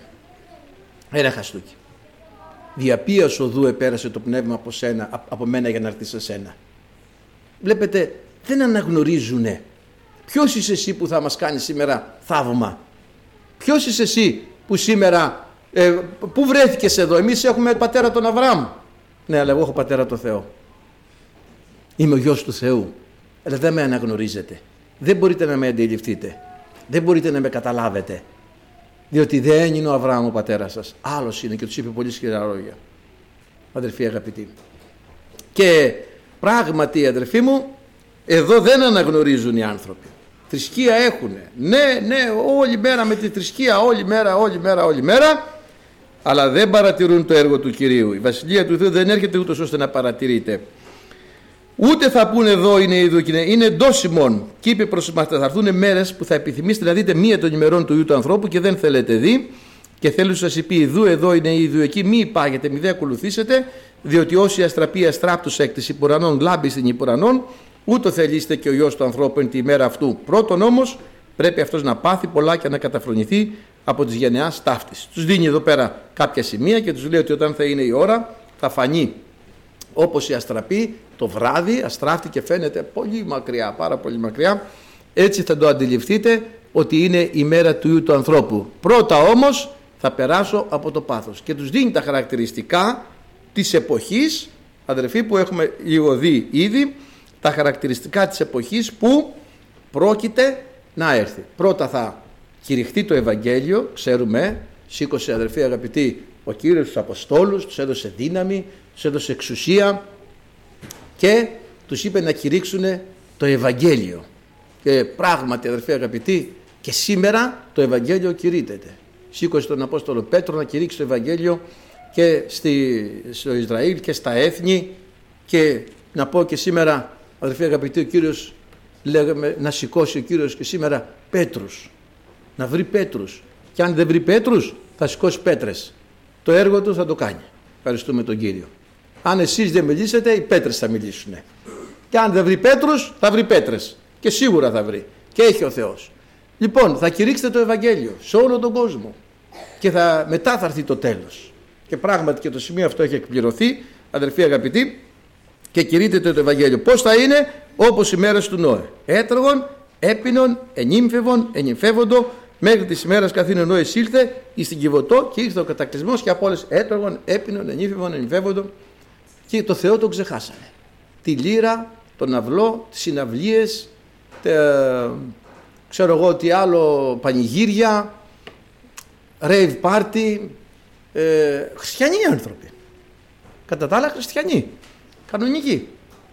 Ένα χαστούκι. Δια ποίας οδού επέρασε το πνεύμα από, σένα, από μένα για να έρθει σε σένα. Βλέπετε, δεν αναγνωρίζουνε. Ποιος είσαι εσύ που θα μας κάνει σήμερα θαύμα? Ποιος είσαι εσύ που σήμερα, ε, πού βρέθηκες εδώ? Εμείς έχουμε πατέρα τον Αβραάμ. Ναι, αλλά εγώ έχω πατέρα τον Θεό. Είμαι ο γιος του Θεού. Αλλά δεν με αναγνωρίζετε. Δεν μπορείτε να με αντιληφθείτε. Δεν μπορείτε να με καταλάβετε. Διότι δεν είναι ο Αβραάμ ο πατέρας σας. Άλλος είναι, και τους είπε πολύ σκληρά λόγια. Αδερφοί αγαπητοί. Και πράγματι, αδερφοί μου, εδώ δεν αναγνωρίζουν οι άνθρωποι. Θρησκεία έχουνε. Ναι, ναι, όλη μέρα με τη θρησκεία, όλη μέρα, όλη μέρα, όλη μέρα. Αλλά δεν παρατηρούν το έργο του Κυρίου. Η Βασιλεία του Θεού δεν έρχεται ούτως ώστε να παρατηρείται. Ούτε θα πούνε εδώ είναι ειδοκοινέ, είναι εντός ημών. Και είπε προς εμάς, θα έρθουν μέρες που θα επιθυμήσετε να δείτε μία των ημερών του Υιού του ανθρώπου και δεν θέλετε δει. Και θέλω σας πει, ιδού εδώ είναι ιδού εκεί, μη υπάγετε, μη δε ακολουθήσετε, διότι όσοι αστραπεί αστράπτους εκ της υπουρανών, λάμπει στην υπουρανών, ούτω θελήστε και ο Υιός του ανθρώπου εν τη ημέρα αυτού. Πρώτον όμως πρέπει αυτός να πάθει πολλά και να καταφρονηθεί από τις γενεάς ταύτης. Τους δίνει εδώ πέρα κάποια σημεία και τους λέει ότι όταν θα είναι η ώρα θα φανεί όπως η αστραπή το βράδυ, αστράφτει και φαίνεται πολύ μακριά, πάρα πολύ μακριά. Έτσι θα το αντιληφθείτε ότι είναι η μέρα του Υιού του ανθρώπου. Πρώτα όμως θα περάσω από το πάθος και τους δίνει τα χαρακτηριστικά της εποχής, αδερφοί, που έχουμε λίγο δει ήδη, τα χαρακτηριστικά της εποχής που πρόκειται να έρθει. Πρώτα θα κηρυχτεί το Ευαγγέλιο, ξέρουμε, σήκωσε, αδερφοί αγαπητοί, ο Κύριος τους Αποστόλους, τους έδωσε δύναμη, τους έδωσε εξουσία και τους είπε να κηρύξουν το Ευαγγέλιο. Και πράγματι, αδερφοί αγαπητοί, και σήμερα το Ευαγγέλιο κηρύττεται. Σήκωσε τον Απόστολο Πέτρο να κηρύξει το Ευαγγέλιο και στη, στο Ισραήλ και στα έθνη, και να πω και σήμερα, αδερφοί αγαπητοί, ο Κύριος λέγαμε να σηκώσει ο Κύριος και σήμερα Πέτρους, να βρει Πέτρους, και αν δεν βρει Πέτρους θα σηκώσει πέτρες. Το έργο του θα το κάνει. Ευχαριστούμε τον Κύριο. Αν εσείς δεν μιλήσετε, οι πέτρες θα μιλήσουν. Και αν δεν βρει Πέτρους, θα βρει πέτρες. Και σίγουρα θα βρει. Και έχει ο Θεός. Λοιπόν, θα κηρύξετε το Ευαγγέλιο σε όλο τον κόσμο. Και θα, μετά θα έρθει το τέλος. Και πράγματι και το σημείο αυτό έχει εκπληρωθεί, αδερφοί αγαπητοί, και κηρύττεται το Ευαγγέλιο. Πώς θα είναι? Όπως οι μέρες του Νόε. Έτρωγον, έπινον, ενύμφευον, ενυμφεύοντο, μέχρι τις ημέρας καθήν ο Νόης ήλθε εις την Κιβωτό και ήρθε ο κατακλυσμός και από όλες έτρωγον, έπινον, ενύμφευον, ενυμφεύοντο, και το Θεό τον ξεχάσανε. Τη λύρα, τον αυλό, τις συναυλίες, τε, ξέρω εγώ τι άλλο, πανηγύρια, rave party, ε, χριστιανοί άνθρωποι. Κατά τα άλλα χριστιανοί, κανονικοί.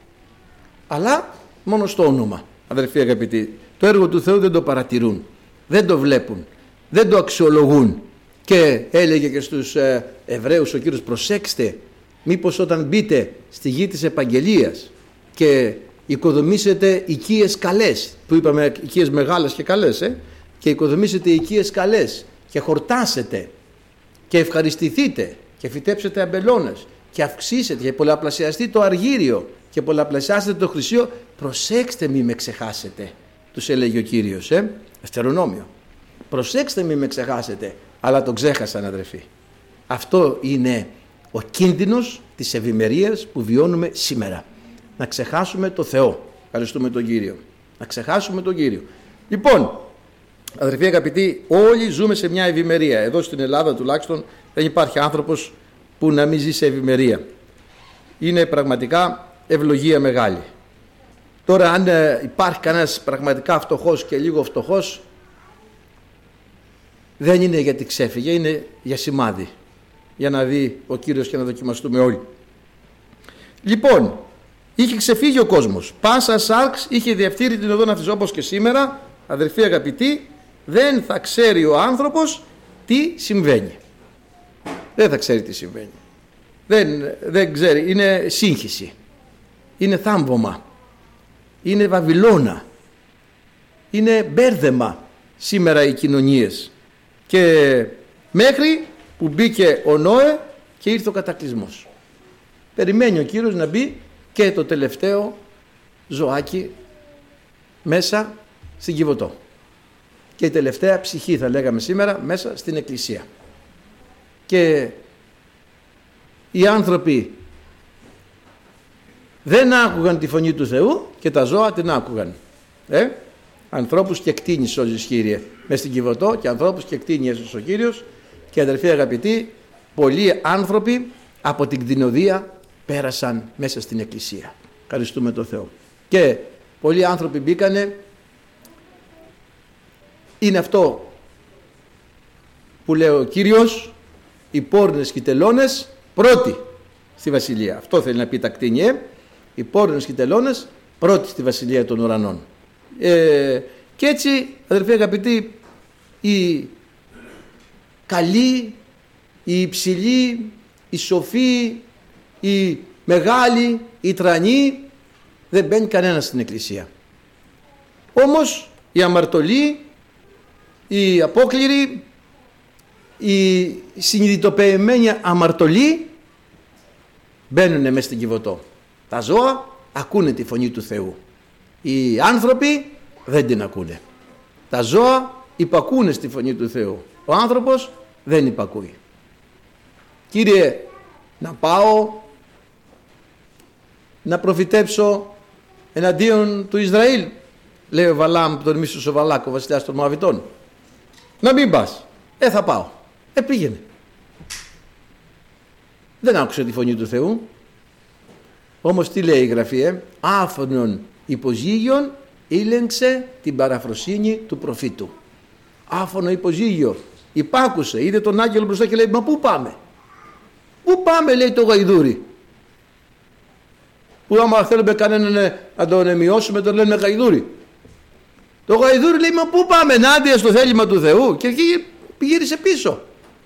Αλλά μόνο στο όνομα, αδερφοί αγαπητοί. Το έργο του Θεού δεν το παρατηρούν, δεν το βλέπουν, δεν το αξιολογούν. Και έλεγε και στους ε, Εβραίους ο Κύριος, προσέξτε, μήπως όταν μπείτε στη γη της επαγγελίας και οικοδομήσετε οικίες καλές, που είπαμε οικίες μεγάλες και καλές, ε, και οικοδομήσετε οικίες καλές και χορτάσετε και ευχαριστηθείτε και φυτέψετε αμπελώνες και αυξήσετε και πολλαπλασιαστεί το αργύριο και πολλαπλασιάσετε το χρυσίο, προσέξτε μη με ξεχάσετε, τους έλεγε ο Κύριος, ε, Δευτερονόμιο. Προσέξτε μη με ξεχάσετε, αλλά τον ξέχασαν, αδερφοί. Αυτό είναι ο κίνδυνος της ευημερίας που βιώνουμε σήμερα. Να ξεχάσουμε το Θεό. Ευχαριστούμε τον Κύριο. Να ξεχάσουμε τον Κύριο. Λοιπόν, αδερφοί αγαπητοί, όλοι ζούμε σε μια ευημερία. Εδώ στην Ελλάδα τουλάχιστον δεν υπάρχει άνθρωπος που να μην ζει σε ευημερία. Είναι πραγματικά ευλογία μεγάλη. Τώρα αν υπάρχει κανένας πραγματικά φτωχός και λίγο φτωχός, δεν είναι γιατί ξέφυγε, είναι για σημάδι, για να δει ο Κύριος και να δοκιμαστούμε όλοι. Λοιπόν, είχε ξεφύγει ο κόσμος. Πάσα σάρξ είχε διευθύνει την οδόν αυτής, όπως και σήμερα, αδερφοί αγαπητοί, δεν θα ξέρει ο άνθρωπος τι συμβαίνει. Δεν θα ξέρει τι συμβαίνει. Δεν, δεν ξέρει, είναι σύγχυση, είναι θάμβωμα, είναι βαβυλώνα, είναι μπέρδεμα σήμερα οι κοινωνίες. Και μέχρι που μπήκε ο Νόε και ήρθε ο κατακλυσμός. Περιμένει ο Κύριος να μπει και το τελευταίο ζωάκι μέσα στην Κιβωτό. και η τελευταία ψυχή, θα λέγαμε σήμερα, μέσα στην Εκκλησία. Και οι άνθρωποι δεν άκουγαν τη φωνή του Θεού και τα ζώα την άκουγαν. Ε? Ανθρώπους και κτίνη σώζεις, Κύριε, μες στην Κιβωτό, και ανθρώπους και κτίνη έσωσε ο Κύριος. Και αδερφοί αγαπητοί, πολλοί άνθρωποι από την κτηνοδία πέρασαν μέσα στην Εκκλησία. Ευχαριστούμε τον Θεό. Και πολλοί άνθρωποι μπήκανε. Είναι αυτό που λέει ο Κύριος, οι πόρνες και οι τελώνες πρώτοι στη Βασιλεία. Αυτό θέλει να πει τα κτίνη, ε? Οι πόρνες και οι τελώνες πρώτοι στη Βασιλεία των ουρανών. Ε, και έτσι, αδερφοί αγαπητοί, οι καλοί, οι υψηλοί, οι σοφοί, οι μεγάλοι, οι τρανοί, δεν μπαίνει κανένας στην Εκκλησία. Όμως οι αμαρτωλοί, οι απόκληροι, οι συνειδητοποιημένοι αμαρτωλοί μπαίνουν μέσα στην Κιβωτό. Τα ζώα ακούνε τη φωνή του Θεού. Οι άνθρωποι δεν την ακούνε. Τα ζώα υπακούνε στη φωνή του Θεού. Ο άνθρωπος δεν υπακούει. Κύριε, να πάω να προφητέψω εναντίον του Ισραήλ, λέει ο Βαλάμ που τον μίσησε ο Βαλάκ, ο βασιλιάς των Μωαβιτών. Να μην πας. Ε, θα πάω. Ε, πήγαινε. Δεν άκουσε τη φωνή του Θεού. Όμως τι λέει η Γραφή, ε? Άφωνον υποζύγιον ήλεγξε την παραφροσύνη του προφήτου. Άφωνο υποζύγιο. Υπάκουσε, είδε τον άγγελο μπροστά και λέει, μα πού πάμε? Πού πάμε, λέει, το γαϊδούρι? Που άμα θέλουμε κανέναν να τον εμειώσουμε, τον λένε γαϊδούρι. Το γαϊδούρι λέει, μα πού πάμε, ενάντια στο θέλημα του Θεού? Και εκεί γύρισε πίσω.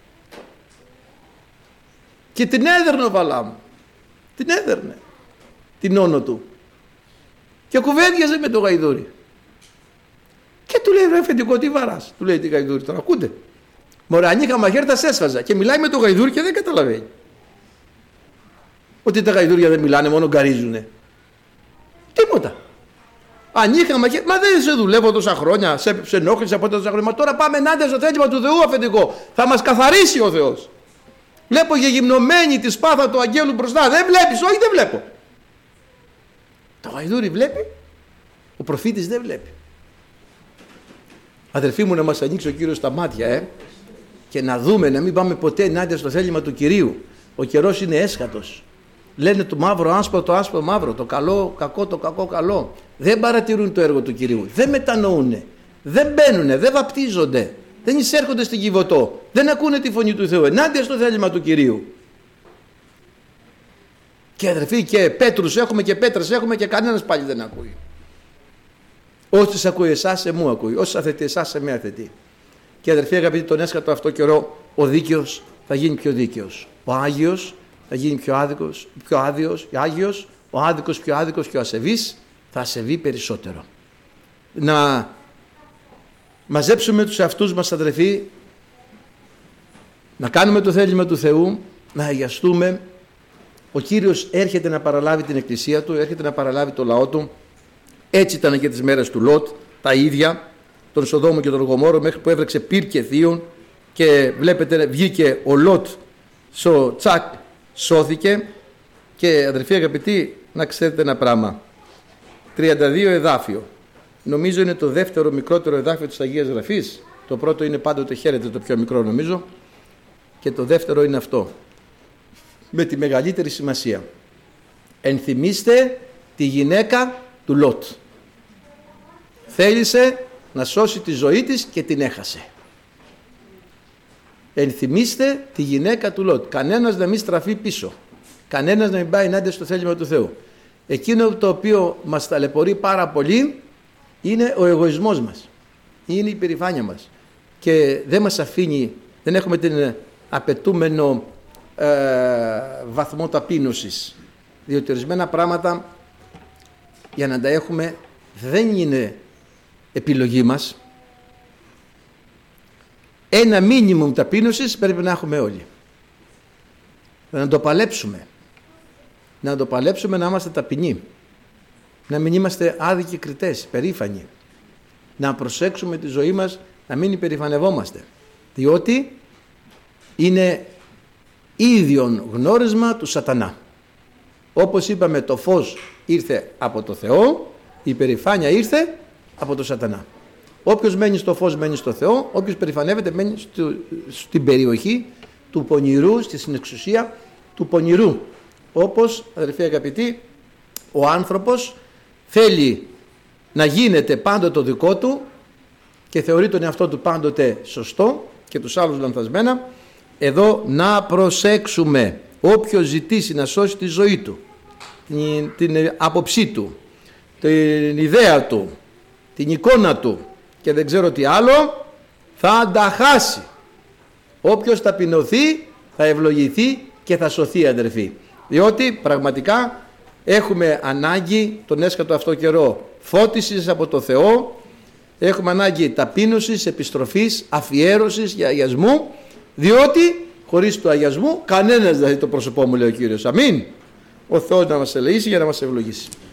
Και την έδερνε ο Βαλάμ. Την έδερνε. Την όνο του. Και κουβέντιαζε με το γαϊδούρι. Και του λέει, ρε αφεντικό, τι βαράς? Του λέει τη γαϊδούρι, τον ακούτε? Μωρέ, αν είχα μαχαίρι θα σε έσφαζα. Και μιλάει με το γαϊδούρι και δεν καταλαβαίνει ότι τα γαϊδούρια δεν μιλάνε, μόνο γκαρίζουνε. Τίποτα. Αν είχα μαχαίρι, μα δεν σε δουλεύω τόσα χρόνια, σε, σε ενόχλησα από τόσα χρόνια. Μα τώρα πάμε ενάντια στο θέλημα του Θεού, αφεντικό. Θα μας καθαρίσει ο Θεός. Βλέπω γεγυμνωμένη τη σπάθα του αγγέλου μπροστά. Δεν βλέπεις? Όχι, δεν βλέπω. Το γαϊδούρι βλέπει, ο προφήτης δεν βλέπει. Αδερφοί μου, να μας ανοίξει ο Κύριος τα μάτια, ε, και να δούμε, να μην πάμε ποτέ ενάντια στο θέλημα του Κυρίου. Ο καιρός είναι έσχατος. Λένε το μαύρο άσπρο, το άσπρο μαύρο, το καλό κακό, το κακό καλό. Δεν παρατηρούν το έργο του Κυρίου, δεν μετανοούν, δεν μπαίνουν, δεν βαπτίζονται, δεν εισέρχονται στην Κιβωτό, δεν ακούνε τη φωνή του Θεού ενάντια στο θέλημα του Κυρίου. Και αδερφοί, και Πέτρους έχουμε και Πέτρες έχουμε και κανένας πάλι δεν ακούει. Όσοι ακούει εσάς, σε μου ακούει. Όσοι αθετεί εσάς, σε με αθετεί. Και αδερφοί αγαπητοί, τον έσχατο αυτό καιρό, ο δίκαιος θα γίνει πιο δίκαιος. Ο Άγιος θα γίνει πιο άδικος, πιο άδειος, Άγιος. Ο άδικος πιο άδικος και ο ασεβής θα ασεβεί περισσότερο. Να μαζέψουμε τους εαυτούς μας, αδερφοί, να κάνουμε το θέλημα του Θεού, να αγιαστούμε. Ο Κύριος έρχεται να παραλάβει την εκκλησία του, έρχεται να παραλάβει το λαό του. Έτσι ήταν και τις μέρες του Λότ, τα ίδια, τον Σοδόμο και τον Γομόρο, μέχρι που έβρεξε πυρ και θείον, και βλέπετε βγήκε ο Λότ στο τσακ, σώθηκε. Και αδερφοί αγαπητοί, να ξέρετε ένα πράγμα, τριάντα δύο εδάφιο, νομίζω είναι το δεύτερο μικρότερο εδάφιο της Αγίας Γραφής. Το πρώτο είναι πάντοτε, χαίρετε, το πιο μικρό νομίζω, και το δεύτερο είναι αυτό με τη μεγαλύτερη σημασία. Ενθυμίστε τη γυναίκα του Λότ. Θέλησε να σώσει τη ζωή της και την έχασε. Ενθυμίστε τη γυναίκα του Λότ. Κανένας να μην στραφεί πίσω. Κανένας να μην πάει ενάντια στο θέλημα του Θεού. Εκείνο το οποίο μας ταλαιπωρεί πάρα πολύ είναι ο εγωισμός μας. Είναι η περηφάνεια μας. Και δεν μας αφήνει, δεν έχουμε την απαιτούμενο ε, βαθμό ταπείνωσης. Διότι ορισμένα πράγματα για να τα έχουμε δεν είναι επιλογή μας. Ένα μίνιμουμ ταπείνωσης πρέπει να έχουμε όλοι. Να το παλέψουμε. Να το παλέψουμε, να είμαστε ταπεινοί. Να μην είμαστε άδικοι κριτές, περήφανοι. Να προσέξουμε τη ζωή μας να μην υπερηφανευόμαστε, διότι είναι ίδιον γνώρισμα του σατανά. Όπως είπαμε, το φως ήρθε από το Θεό, η υπερηφάνεια ήρθε από το σατανά. Όποιος μένει στο φως μένει στο Θεό, όποιος περηφανεύεται μένει στο, στην περιοχή του πονηρού, στη συνεξουσία του πονηρού. Όπως, αδελφοί αγαπητοί, ο άνθρωπος θέλει να γίνεται πάντοτε το δικό του και θεωρεί τον εαυτό του πάντοτε σωστό και τους άλλους λανθασμένα. Εδώ να προσέξουμε, όποιος ζητήσει να σώσει τη ζωή του, την, την άποψή του, την ιδέα του, την εικόνα του και δεν ξέρω τι άλλο, θα τα χάσει. Όποιος ταπεινωθεί θα ευλογηθεί και θα σωθεί, αδερφοί, διότι πραγματικά έχουμε ανάγκη τον έσκατο αυτό καιρό φώτισης από το Θεό, έχουμε ανάγκη ταπείνωσης, επιστροφής, αφιέρωσης για αγιασμού, διότι χωρίς το αγιασμού κανένας δεν θα δει το πρόσωπό μου, λέει ο Κύριος. Αμήν. Ο Θεός να μας ελεήσει για να μας ευλογήσει.